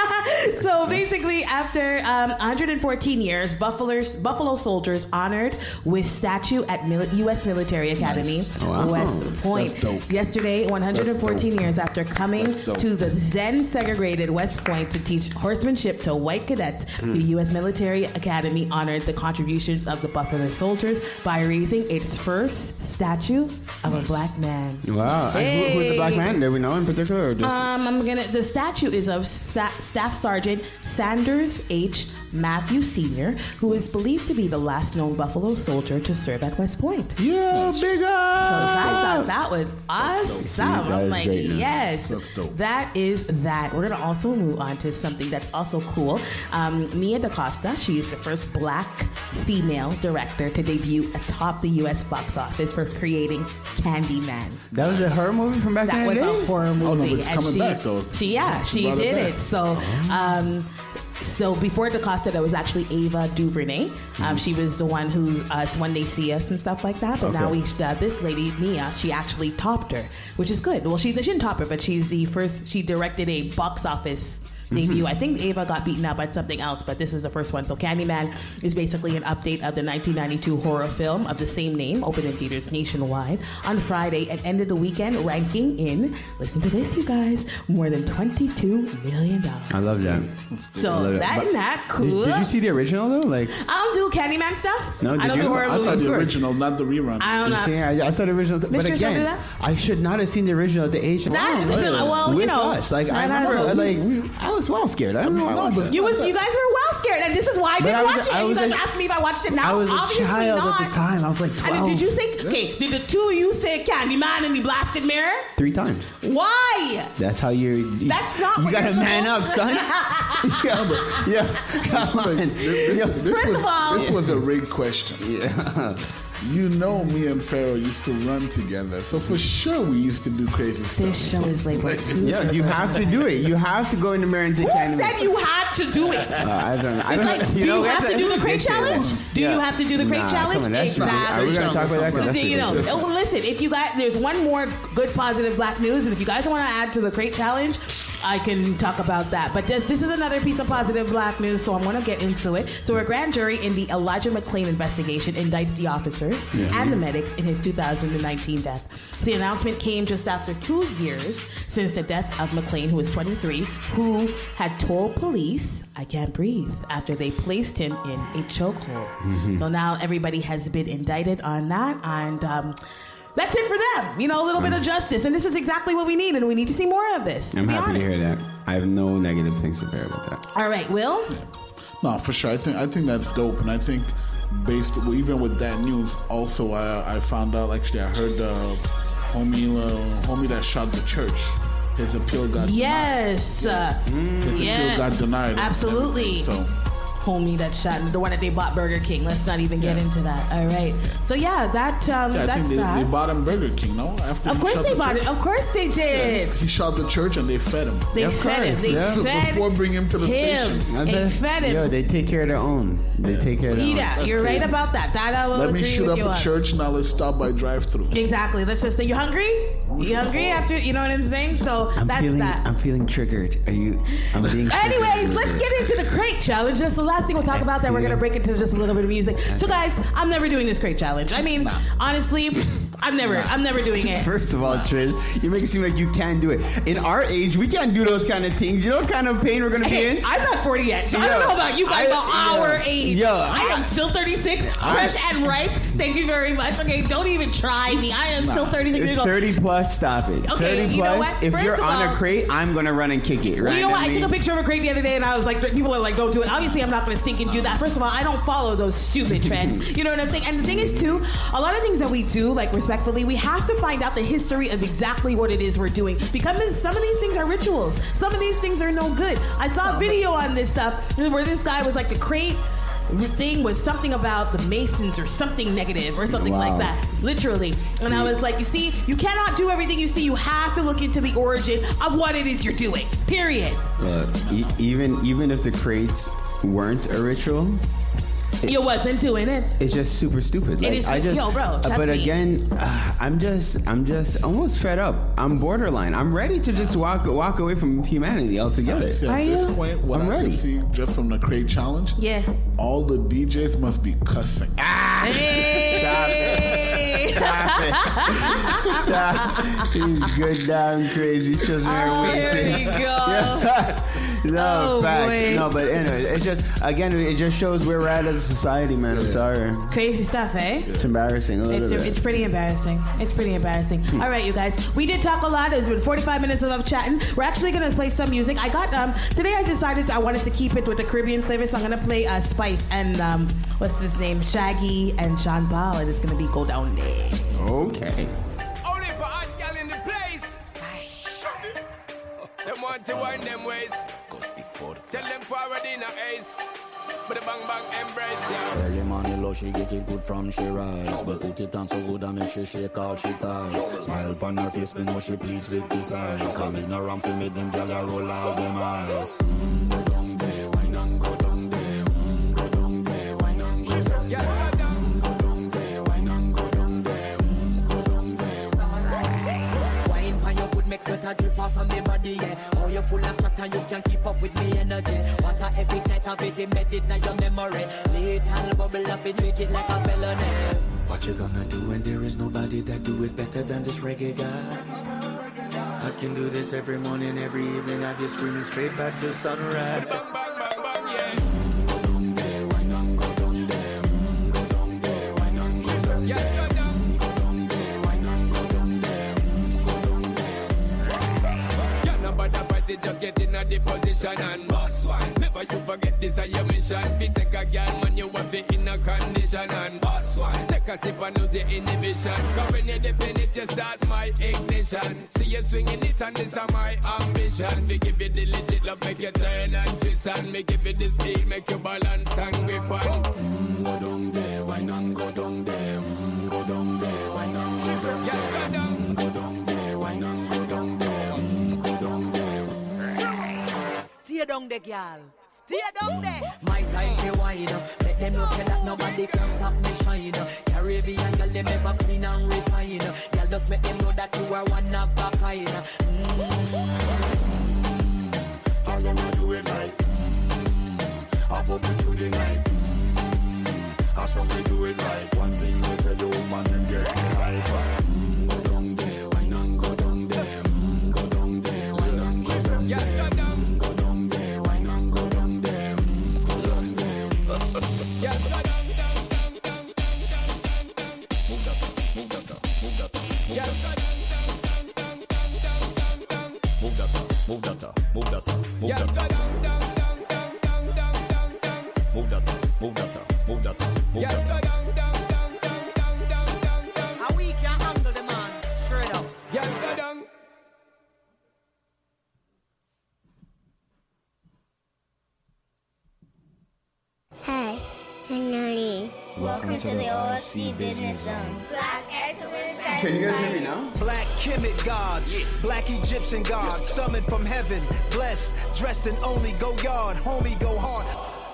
So basically, after um, one hundred fourteen years, Buffalo's, Buffalo soldiers honored with statue at Mil- U S Military Academy, Nice. Oh, wow. West Point. That's dope. Yesterday, one hundred fourteen That's dope. years after coming That's dope. to the then segregated West Point to teach horsemanship to white cadets, the U S Military Academy honored the contributions of the Buffalo soldiers by raising its first statue of a black man. Wow. And who, who's the black Hey. man? Do we know in particular? Or just, Um, I'm gonna. The statue is of Sa- Staff Sergeant Sanders H. Matthew Senior, who is believed to be the last known Buffalo soldier to serve at West Point. yeah, big So up. I thought that was awesome. See, that I'm is like, great news. yes, That's dope. that is that. We're gonna also move on to something that's also cool. Um, Nia DaCosta, she is the first black female director to debut atop the U S box office for creating Candyman. That was a horror movie from back That in was the a day? horror movie. Oh, no, but it's and coming she, back, though. She yeah, She she brought it did back. it. So um so before DaCosta, there was actually Ava DuVernay. Um, she was the one who uh, it's When They See Us and stuff like that. But now Okay. we uh, this lady Nia, she actually topped her, which is good. Well, she, she didn't top her, but she's the first. She directed a box office debut. I think Ava got beaten out by something else, but this is the first one. So Candyman is basically an update of the nineteen ninety-two horror film of the same name, opened in theaters nationwide on Friday and ended the weekend ranking in, listen to this, you guys, more than twenty-two million dollars. I love that. So I love that But and that, cool. Did, did you see the original though? Like, I don't do Candyman stuff. No, I did don't you? do horror I movies. thought the Good. original, not the rerun. I don't you know. see, I, I saw the original, but Mistress, don't do again, that? I should not have seen the original at the age of That- Wow. well, you with know, us. Like I that has remember, a- like we, I was well scared. I don't know. no, I watched but- it. You was you guys were well scared, and this is why I But didn't I was- watch it. I And you was guys a- asked me if I watched it now. I was a Obviously child not. at the time. I was like And twelve. did you say, okay, did the two of you say Candyman in the blasted mirror? Three times. Why? That's how you're. You, That's not You what gotta you're man up, supposed son. to- yeah, yeah. Come on. Like, this, Yo, this, this First was, of all- this was a rigged question. yeah. You know, me and Pharaoh used to run together, so for sure we used to do crazy stuff. This show is labeled too. Yeah, you have to do it. You have to go in the mirror and say Who Candyman. said you had to do it? Uh, I don't know. I It's don't like, know. do you know, have that's to a- do the crate that's it. challenge? Do you Yeah. have to do the crate Nah, challenge? Come on, that's Exactly. Are we going to talk about that? 'Cause that's you know, ridiculous. oh, listen, if you guys, there's one more good positive black news, and if you guys want to add to the crate challenge, I can talk about that. But this, this is another piece of positive black news, so I'm going to get into it. So a grand jury in the Elijah McClain investigation indicts the officers and the medics in his two thousand nineteen death. The announcement came just after two years since the death of McClain, who was twenty-three, who had told police, "I can't breathe," after they placed him in a chokehold. Mm-hmm. So now everybody has been indicted on that, and um, that's it for them. You know, a little bit of justice, and this is exactly what we need, and we need to see more of this. To I'm be happy honest. to hear that. I have no negative things to bear about that. All right, Will. No, for sure. I think I think that's dope, and I think based even with that news, also I I found out actually I heard the homie uh, homie that shot the church. his appeal got yes. denied. Uh, His yes. appeal got denied. Absolutely. So. Homie that shot the one that they bought Burger King. Let's not even get Yeah. into that. All right. So yeah, that um, Yeah, I that's think they, that. they bought him Burger King, no? After Of he course shot they the bought church. it. Of course they did. Yeah, he shot the church and they fed him. They Of fed him. course, They yeah. fed Before bringing him to the him. station. And They that's- fed him. Yo, they take care of their own. They take care of their own. Ida, you're crazy. right about that. That I will Let agree me shoot with up you a on. church, now let's stop by drive-thru. Exactly. Let's just say, you hungry? You hungry after, you know what I'm saying? So I'm that's feeling, that. I'm feeling triggered. Are you? I'm being. Anyways, triggered. let's get into the crate challenge. That's the last thing we'll talk about. Then we're gonna break into just a little bit of music. So, guys, I'm never doing this crate challenge. I mean, honestly, I'm never, I'm never doing it. First of all, Trish, you make it seem like you can do it. In our age, we can't do those kind of things. You know what kind of pain we're gonna be Hey, in? I'm not forty yet. So I don't Yo, know about you guys, I- about our yo, age. yo, I am I- still thirty-six, I- fresh and ripe. Thank you very much. Okay, don't even try me. I am still thirty-six years old. thirty plus, stop it. Okay, thirty you know plus, what? if First you're of on all- a crate, I'm gonna run and kick it. Right? Well, you know what? I took a picture of a crate the other day, and I was like, people are like, don't do it. Obviously, I'm not going to stink and do that. First of all, I don't follow those stupid trends. You know what I'm saying? And the thing is, too, a lot of things that we do, like respectfully, we have to find out the history of exactly what it is we're doing. Because some of these things are rituals. Some of these things are no good. I saw a video on this stuff where this guy was like, the crate thing was something about the Masons or something negative or something Wow. like that, literally. And See. I was like, you see, you cannot do everything you see. You have to look into the origin of what it is you're doing, period. Look, e- even even if the crates weren't a ritual, You wasn't doing it. it's just super stupid. It Like, is- I just, yo, bro, uh, trust but me. again, uh, I'm just, I'm just almost fed up. I'm borderline. I'm ready to just walk, walk away from humanity altogether. See, Are at this you? point, what I'm I ready. can see just from the crate challenge, Yeah. all the D Js must be cussing. Hey. Stop it. Stop it. Stop. He's good, damn crazy children are Oh, wasting. there we go. No, Oh, facts. boy. No, but anyway, it's just, again, it just shows where we're at as a society, man. I'm sorry. Crazy stuff, eh? It's embarrassing a little It's, bit. it's pretty embarrassing. It's pretty embarrassing. All right, you guys. We did talk a lot. It's been forty-five minutes of us chatting. We're actually going to play some music. I got, um, today I decided I wanted to keep it with the Caribbean flavor, so I'm going to play uh, Spice and, um, what's his name? Shaggy and Sean Paul, and it's going to be Go Down There. Okay. Only for hot gal in the place. Them want to wind them ways. Tell them forward in a ace. But the bang bang embrace, yeah. Early money low, she get it good from she rise. But put it on so good and make she shake all she ties. Smile upon her face, me know she pleased with this eyes. Come in around to make them gyal a roll out them eyes. Mm, go down there, wine and go down there. Mm, go down there, wine and go down there. Mm, go down there, wine and go down there. Mm, go down there. Wine for your good, make sweat a drip off of me body, yeah. Oh, you're full of chat and you can keep up with me energy. What a epic night of it embedded in your memory. Little bubble up it, treat it like a felony. What you gonna do when there is nobody that do it better than this reggae guy? I can do this every morning, every evening. Have you screaming straight back to sunrise. Bang bang bang bang, yeah. Go down there, wine and go down there. Mm, go down there, wine and go down Yeah, there. go down. Mm, go down there, wine and go down there. Mm, go down there. Yeah, nobody fight it, just get in a the position and boss one. Never you forget this is your mission. Fi take a girl when you want it in a condition and boss one. Take a sip and lose the inhibition. Cause when you dip in it, you start my ignition. See you swinging it and this is my ambition. We give it the legit love, make you turn and twist and me give it the speed, make you balance and grip on. Mm, go down there, wine and go down there. Mm, go down there, wine and go down Yeah, there. go down. Mm, go down there, wine and go down there. Mm, go down there. Stay down there, girl. Stay down there. My time to wine up. Let them know say that nobody can stop me shine. Caribbean girl, they never clean and refine. Girl, just make them know that you are one of a kind. Girl, them a do it like mm, I bubble through the night. Mm, I saw me do it like one thing we tell the woman and get me hyper. Mm, go down there, wine and go down there. Mm, go down there, wine and go down Yeah, there. go down. Mm, go down there, wine and go down there. Mm, go down there. Yeah, go down, down, down, down, down, down, down. Move that up, move that up, move that up, move Yeah, that go up, down, down, down, down, down, down, down. move that up, move that up, move that up, move Yeah, that go up, down, down, down, down, down, down, down, down. move that up, move that up, move that up, move Yeah, that go up. down, down, down, down, down, down, down, down. How we can handle the man straight up. Yeah, go down. Welcome to the O F C Business Zone. Black excellence. Can you guys hear me now? Black Kemet gods, black Egyptian gods, summoned from heaven, blessed, dressed in only go yard, homie go hard.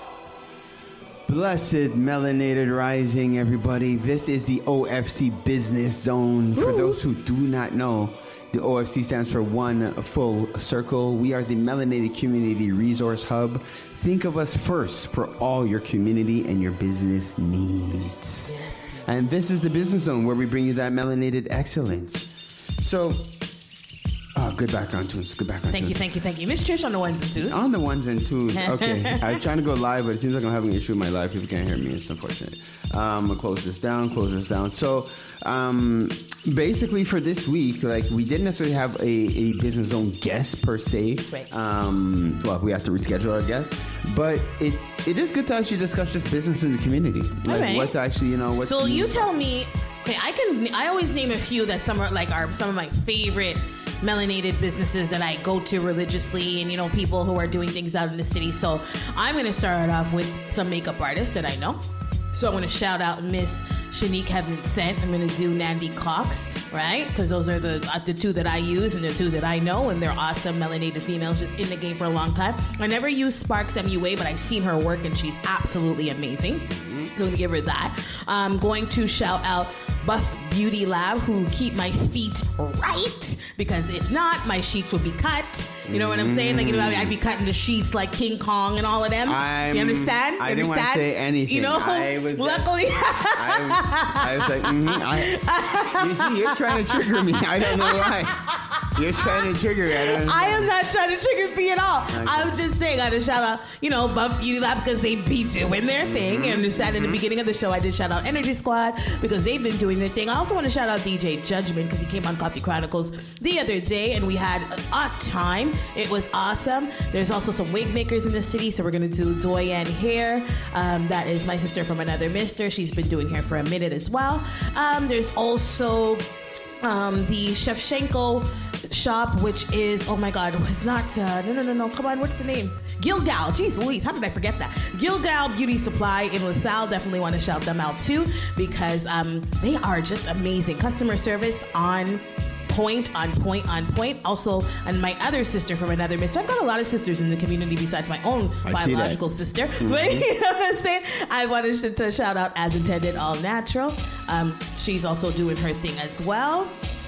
Blessed melanated rising, everybody. This is the O F C Business Zone. For those who do not know, the O F C stands for One Full Circle. We are the Melanated Community Resource Hub. Think of us first for all your community and your business needs. And this is the Business Zone, where we bring you that melanated excellence. So, oh, good background tunes. Good background thank tunes. you, thank you, thank you. Miss Trish on the ones and twos. On the ones and twos. Okay. I was trying to go live, but it seems like I'm having an issue with my live. People can't hear me. It's unfortunate. Um, I'm going to close this down, close this down. So, um, basically for this week, like, we didn't necessarily have a, a Business Zone guest per se. Right. Um, well, we have to reschedule our guest. But it's, it is good to actually discuss just business in the community. Like, right. what's actually, you know, what's... So the, you tell me... Okay, I can. I always name a few that some are like are some of my favorite melanated businesses that I go to religiously, and you know, people who are doing things out in the city. So I'm going to start off with some makeup artists that I know. So I'm going to shout out Miss Shanique Heaven Sent. I'm going to do Nandy Cox, right? Because those are the uh, the two that I use and the two that I know, and they're awesome melanated females just in the game for a long time. I never used Sparks M U A, but I've seen her work, and she's absolutely amazing. Mm-hmm. So I'm going to give her that. I'm going to shout out Buff Beauty Lab, who keep my feet right, because if not, my sheets would be cut. You know what I'm saying? Like, you know, I'd be cutting the sheets like King Kong and all of them. I'm, you understand? You I didn't understand? want to say anything. You know, I was luckily, I, was, I was like, mm-hmm, I, you see, you're trying to trigger me. I don't know why. You're trying to trigger me. I, don't I am not trying to trigger me at all. Okay. I'm just saying, I just shout out, you know, Buff Beauty Lab because they be doing their thing. Mm-hmm. You understand? Mm-hmm. In the beginning of the show, I did shout out Energy Squad because they've been doing their thing. I also want to shout out D J Judgment because he came on Coffee Chronicles the other day and we had a time. It was awesome. There's also some wig makers in the city, so we're going to do Doyen Hair. Um, that is my sister from another mister. She's been doing hair for a minute as well. Um, there's also um, the Shevchenko shop, which is, oh my God, it's not, uh, no, no, no, no, come on, what's the name? Gilgal. Jeez Louise, how did I forget that? Gilgal Beauty Supply in LaSalle. Definitely want to shout them out too because um, they are just amazing. Customer service on point, on point, on point. Also, and my other sister from another mister. I've got a lot of sisters in the community besides my own I biological sister. Mm-hmm. But you know what I'm saying? I wanted to, to shout out As Intended All Natural. Um, she's also doing her thing as well.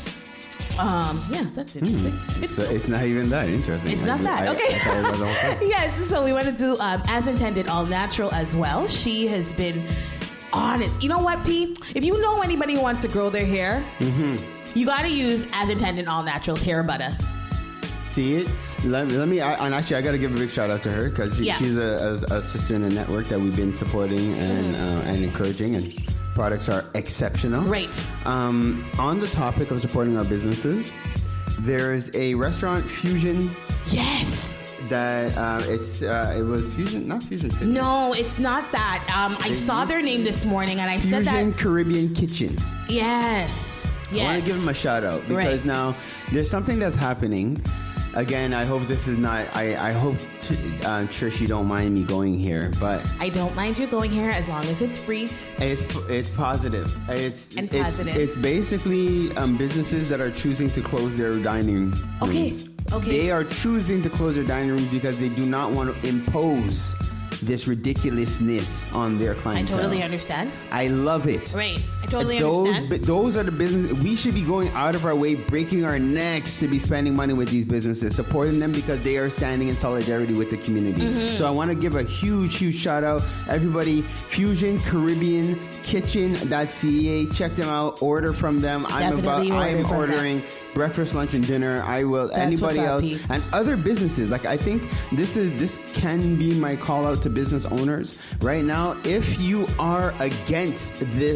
Um, yeah, that's interesting. Mm. It's, so it's not even that interesting. It's I, not that. I, Okay. I thought it was the whole thing. Yes, so we want to do um, As Intended All Natural as well. She has been honest. You know what, P? If you know anybody who wants to grow their hair, mm-hmm. you got to use As Intended All Natural's hair butter. See it? Let me, let me I, and actually, I got to give a big shout out to her because she, Yeah. she's a, a, a sister in a network that we've been supporting and Mm-hmm. uh, and encouraging, and products are exceptional. Right. Um, on the topic of supporting our businesses, there is a restaurant, Fusion. Yes. That uh, it's uh, it was Fusion, not Fusion Fitness. No, it's not that. Um, I saw their name this morning and I Fusion said that. Caribbean Kitchen. Yes. Yes. I want to give them a shout out because Right. now there's something that's happening. Again, I hope this is not. I, I hope t- uh, Trish, you don't mind me going here, but I don't mind you going here as long as it's brief. it's it's positive. It's And it's, positive. It's basically um, businesses that are choosing to close their dining rooms. Okay. Okay. They are choosing to close their dining rooms because they do not want to impose this ridiculousness on their I clientele. totally understand. I love it. Right. I totally those, understand. But those are the business we should be going out of our way, breaking our necks to be spending money with these businesses, supporting them because they are standing in solidarity with the community. Mm-hmm. So I want to give a huge, huge shout out, everybody. Fusion Caribbean Kitchen dot C A. Check them out. Order from them. I'm about. Definitely order I'm from ordering them. breakfast, lunch, and dinner. I will. That's anybody what's up, else P. and other businesses. Like I think this is this can be my call out to business owners right now. If you are against this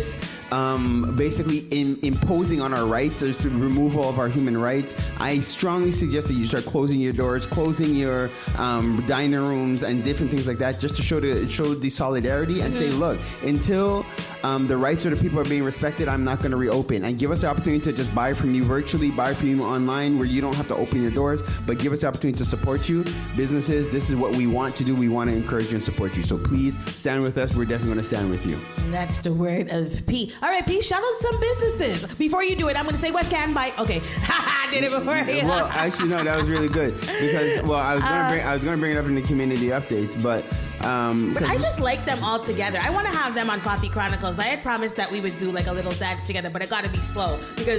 um, basically in, imposing on our rights. There's the removal of our human rights. I strongly suggest that you start closing your doors, closing your um, dining rooms and different things like that, just to show the show the solidarity and mm-hmm. say, look, until um, the rights of the people are being respected, I'm not going to reopen. And give us the opportunity to just buy from you virtually, buy from you online, where you don't have to open your doors, but give us the opportunity to support you. Businesses, this is what we want to do. We want to encourage you and support you. So please stand with us. We're definitely going to stand with you. And that's the word of P. All right, P, shout out some businesses. Before you do it, I'm going to say West Can buy. Okay, I did it before. Well, actually, no, that was really good because well, I was going to Uh, bring I was going to bring it up in the community updates, but um, But I just like them all together. I want to have them on Coffee Chronicles. I had promised that we would do like a little dance together, but it got to be slow because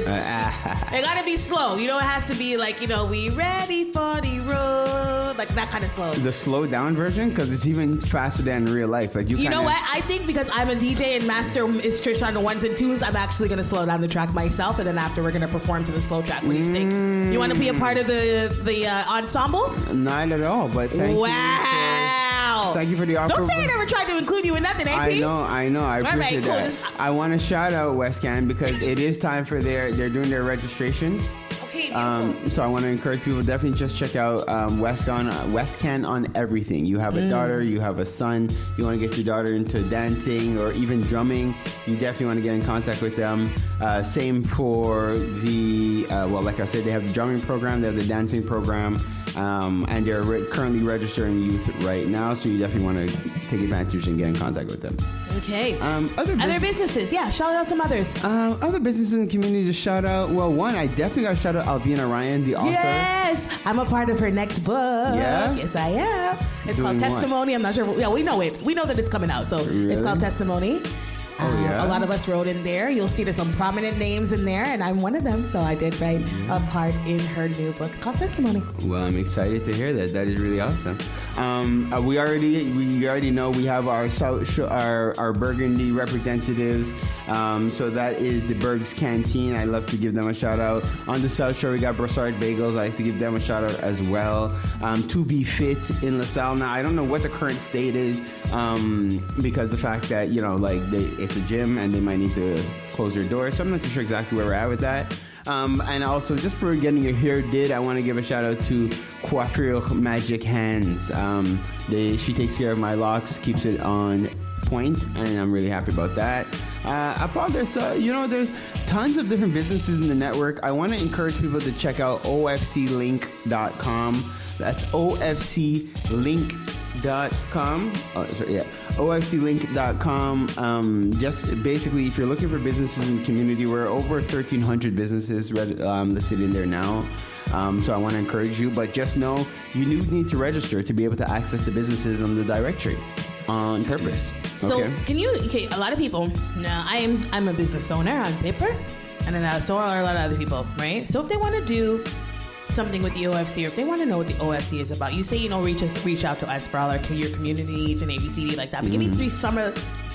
it got to be slow. You know, it has to be like, you know, we ready for the road, like that kind of slow. the slowed down version because it's even faster than real life. Like you, You kinda, know what? I think because I'm a D J and Master is Trish on the ones and twos, I'm actually going to slow down the track myself, and then after we're going to perform to the slow track. What do you think? You want to be a part of the the uh, ensemble? Not at all, but thank wow. you. For, thank you for the offer. Don't say I never tried to include you in nothing, A P. I know, I know. I All right, appreciate cool. that. Just- I want to shout out West Can because it is time for their, they're doing their registrations. Okay, Um, so I want to encourage people, definitely just check out um, West Can, uh, West Can on everything. You have a Mm. daughter, you have a son, you want to get your daughter into dancing or even drumming, you definitely want to get in contact with them. Uh, same for the, uh, well, like I said, they have the drumming program, they have the dancing program, um, and they're re- currently registering youth right now, so you definitely want to take advantage and get in contact with them. Okay. Um, other, Other business- businesses, yeah. Shout out some others. um, other businesses in the community to shout out. Well, one, I definitely got to shout out Alvina Ryan, the author. Yes, I'm a part of her next book. Yeah? Yes, I am. It's Doing called what? Testimony. I'm not sure. Yeah, we know it. We know that it's coming out. So Really? it's called Testimony. Oh, Um, yeah? A lot of us wrote in there. You'll see there's some prominent names in there, and I'm one of them. So I did write a part in her new book called Testimony. Well, I'm excited to hear that. That is really awesome. Um, uh, we already we already know we have our South Shore, our our Burgundy representatives. Um, so that is the Berg's Canteen. I love to give them a shout out. On the South Shore, we got Brossard Bagels. I like to give them a shout out as well. Um, to Be Fit in LaSalle. Now, I don't know what the current state is um, because the fact that you know, like they, it's a gym and they might need to close their doors. So I'm not too sure exactly where we're at with that. Um, and also, just for getting your hair did, I want to give a shout out to Coiffure Magic Hands. Um, they, she takes care of my locks, keeps it on point, and I'm really happy about that. Uh, apart there's, uh, you know, there's tons of different businesses in the network. I want to encourage people to check out O F C link dot com. That's O F C link dot com. Oh, sorry, yeah. O F C link dot com. Um, just basically, if you're looking for businesses in the community, we're over thirteen hundred businesses um, listed in there now. Um, so I want to encourage you, but just know you do need to register to be able to access the businesses on the directory on purpose. So Okay. can you? Okay, a lot of people. Now I am. I'm a business owner on paper, and then uh, so are a lot of other people, right? So if they want to do something with the O F C, or if they want to know what the O F C is about, you say, you know, reach us, reach out to us for all our your community needs and A B C D like that. But Mm-hmm. give me three summer,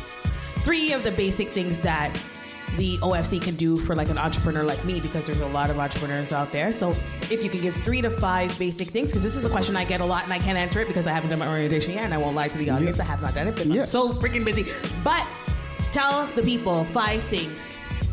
three of the basic things that the O F C can do for like an entrepreneur like me, because there's a lot of entrepreneurs out there. So if you can give three to five basic things, because this is a question I get a lot and I can't answer it because I haven't done my orientation yet, and I won't lie to the audience, I have not done it because Yeah. I'm so freaking busy. But tell the people five things.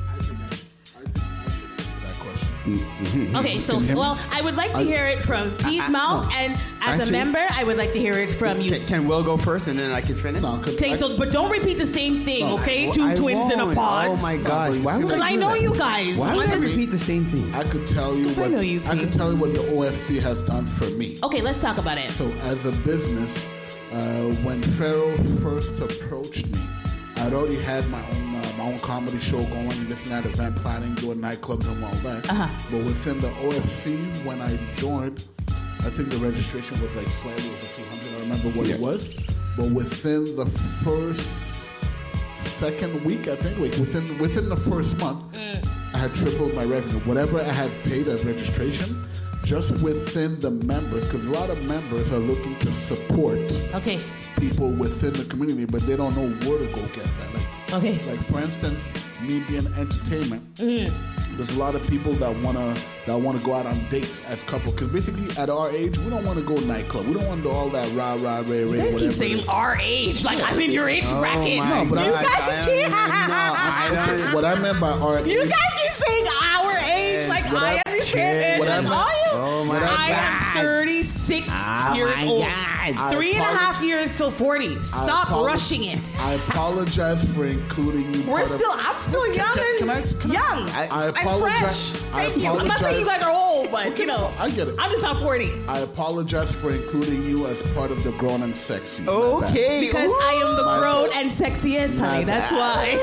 Mm-hmm. Okay, so, Can you hear me? well, I would like to I- hear it from P's I- I- mouth, no. and as Actually- a member, I would like to hear it from you. Can, can Will go first and then I can finish? Okay, so, but don't repeat the same thing, okay? I- Two I twins in a won't. pod. Oh my gosh, why would Because I do know that? you guys. Why would I Honestly. repeat the same thing? I could tell you I what know you, I could Pete. tell you what the O F C has done for me. Okay, let's talk about it. So as a business, uh, when Pharaoh first approached me, I'd already had my own uh, my own comedy show going, this and that, event planning, doing nightclubs and all that. Uh-huh. But within the O F C, when I joined, I think the registration was like slightly over two hundred. I remember what it Yeah. was. But within the first, second week, I think, like within within the first month, I had tripled my revenue. Whatever I had paid as registration, just within the members, because a lot of members are looking to support Okay. people within the community, but they don't know where to go get that. Like, Okay. like for instance, me being entertainment, Mm-hmm. there's a lot of people that wanna that wanna go out on dates as couple. Because basically, at our age, we don't want to go nightclub. We don't want to do all that rah rah ray ray. You guys keep saying our age, like I'm in your age bracket. No, but you I, guys keep. Okay, what I meant by our You age. guys keep saying our age, like What I I- am the same age what I as meant- are you? Oh my I am God. thirty-six Oh years my old. God. Three and a I half years till forty. Stop apolo- rushing it. I apologize for including you. We're part of- still. I'm still young Can- and can I- can I- young. I- I and apologize- fresh. I Thank you. I'm not saying you apologize- guys are old, but Okay, you know, I get it. I'm just not forty. I apologize for including you as part of the grown and sexy. My bad. Okay. Because I am the My grown bad. and sexiest, honey. My That's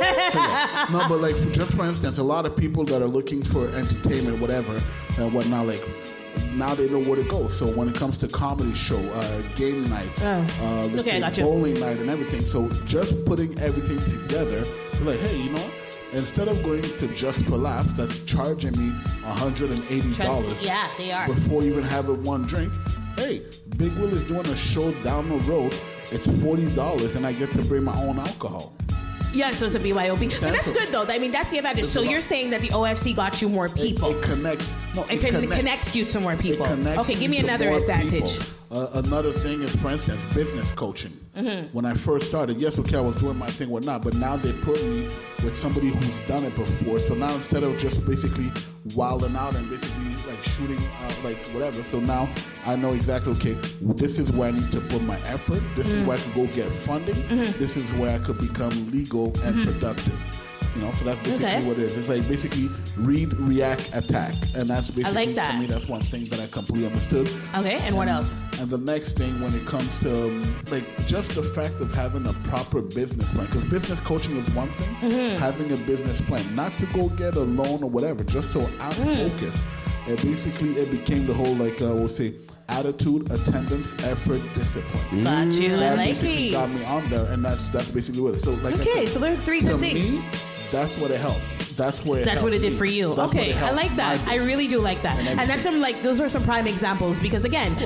bad. why. No, but like for, just for instance, a lot of people that are looking for entertainment, whatever, and whatnot, like now they know where to go. So when it comes to comedy show, uh, game nights, Oh. uh, let's Okay, I say got you. bowling night, and everything. So just putting everything together, you're like, hey, you know, instead of going to Just for Laughs, that's charging me one hundred eighty dollars Yeah, they are. before you even having one drink. Hey, Big Will is doing a show down the road. It's forty dollars, and I get to bring my own alcohol. Yeah, so it's a B Y O B. And that's That's good, though. I mean, that's the advantage. There's So a lot- you're saying that the O F C got you more people. It, it connects. No, It, can, connects. connects you to more people. It connects Okay, give you me to another more advantage. people. Uh, another thing is, for instance, business coaching. Mhm. When I first started, yes, okay, I was doing my thing, whatnot, but now they put me with somebody who's done it before. So now instead of just basically wilding out and basically like shooting, uh, like whatever, so now I know exactly, okay, this is where I need to put my effort. This Mm. is where I can go get funding. Mhm. This is where I could become legal and Mhm. productive. You know, so that's basically Okay. what it is. It's like basically read, react, attack, and that's basically like that. to me. That's one thing that I completely understood. Okay, and what else? And the next thing, when it comes to um, like just the fact of having a proper business plan, because business coaching is one thing, Mhm. having a business plan, not to go get a loan or whatever, just so I'm Mm. focused. It basically it became the whole like uh, we'll say attitude, attendance, effort, discipline. Got you. I That like basically it. got me on there, and that's that's basically what it is. So like I Okay, said, so there are three to good things. me, that's what it helped. That's where it That's what it helped did me. for you. That's what Okay, it I helped like that. my I really do like that. And And that's some like those are some prime examples because again,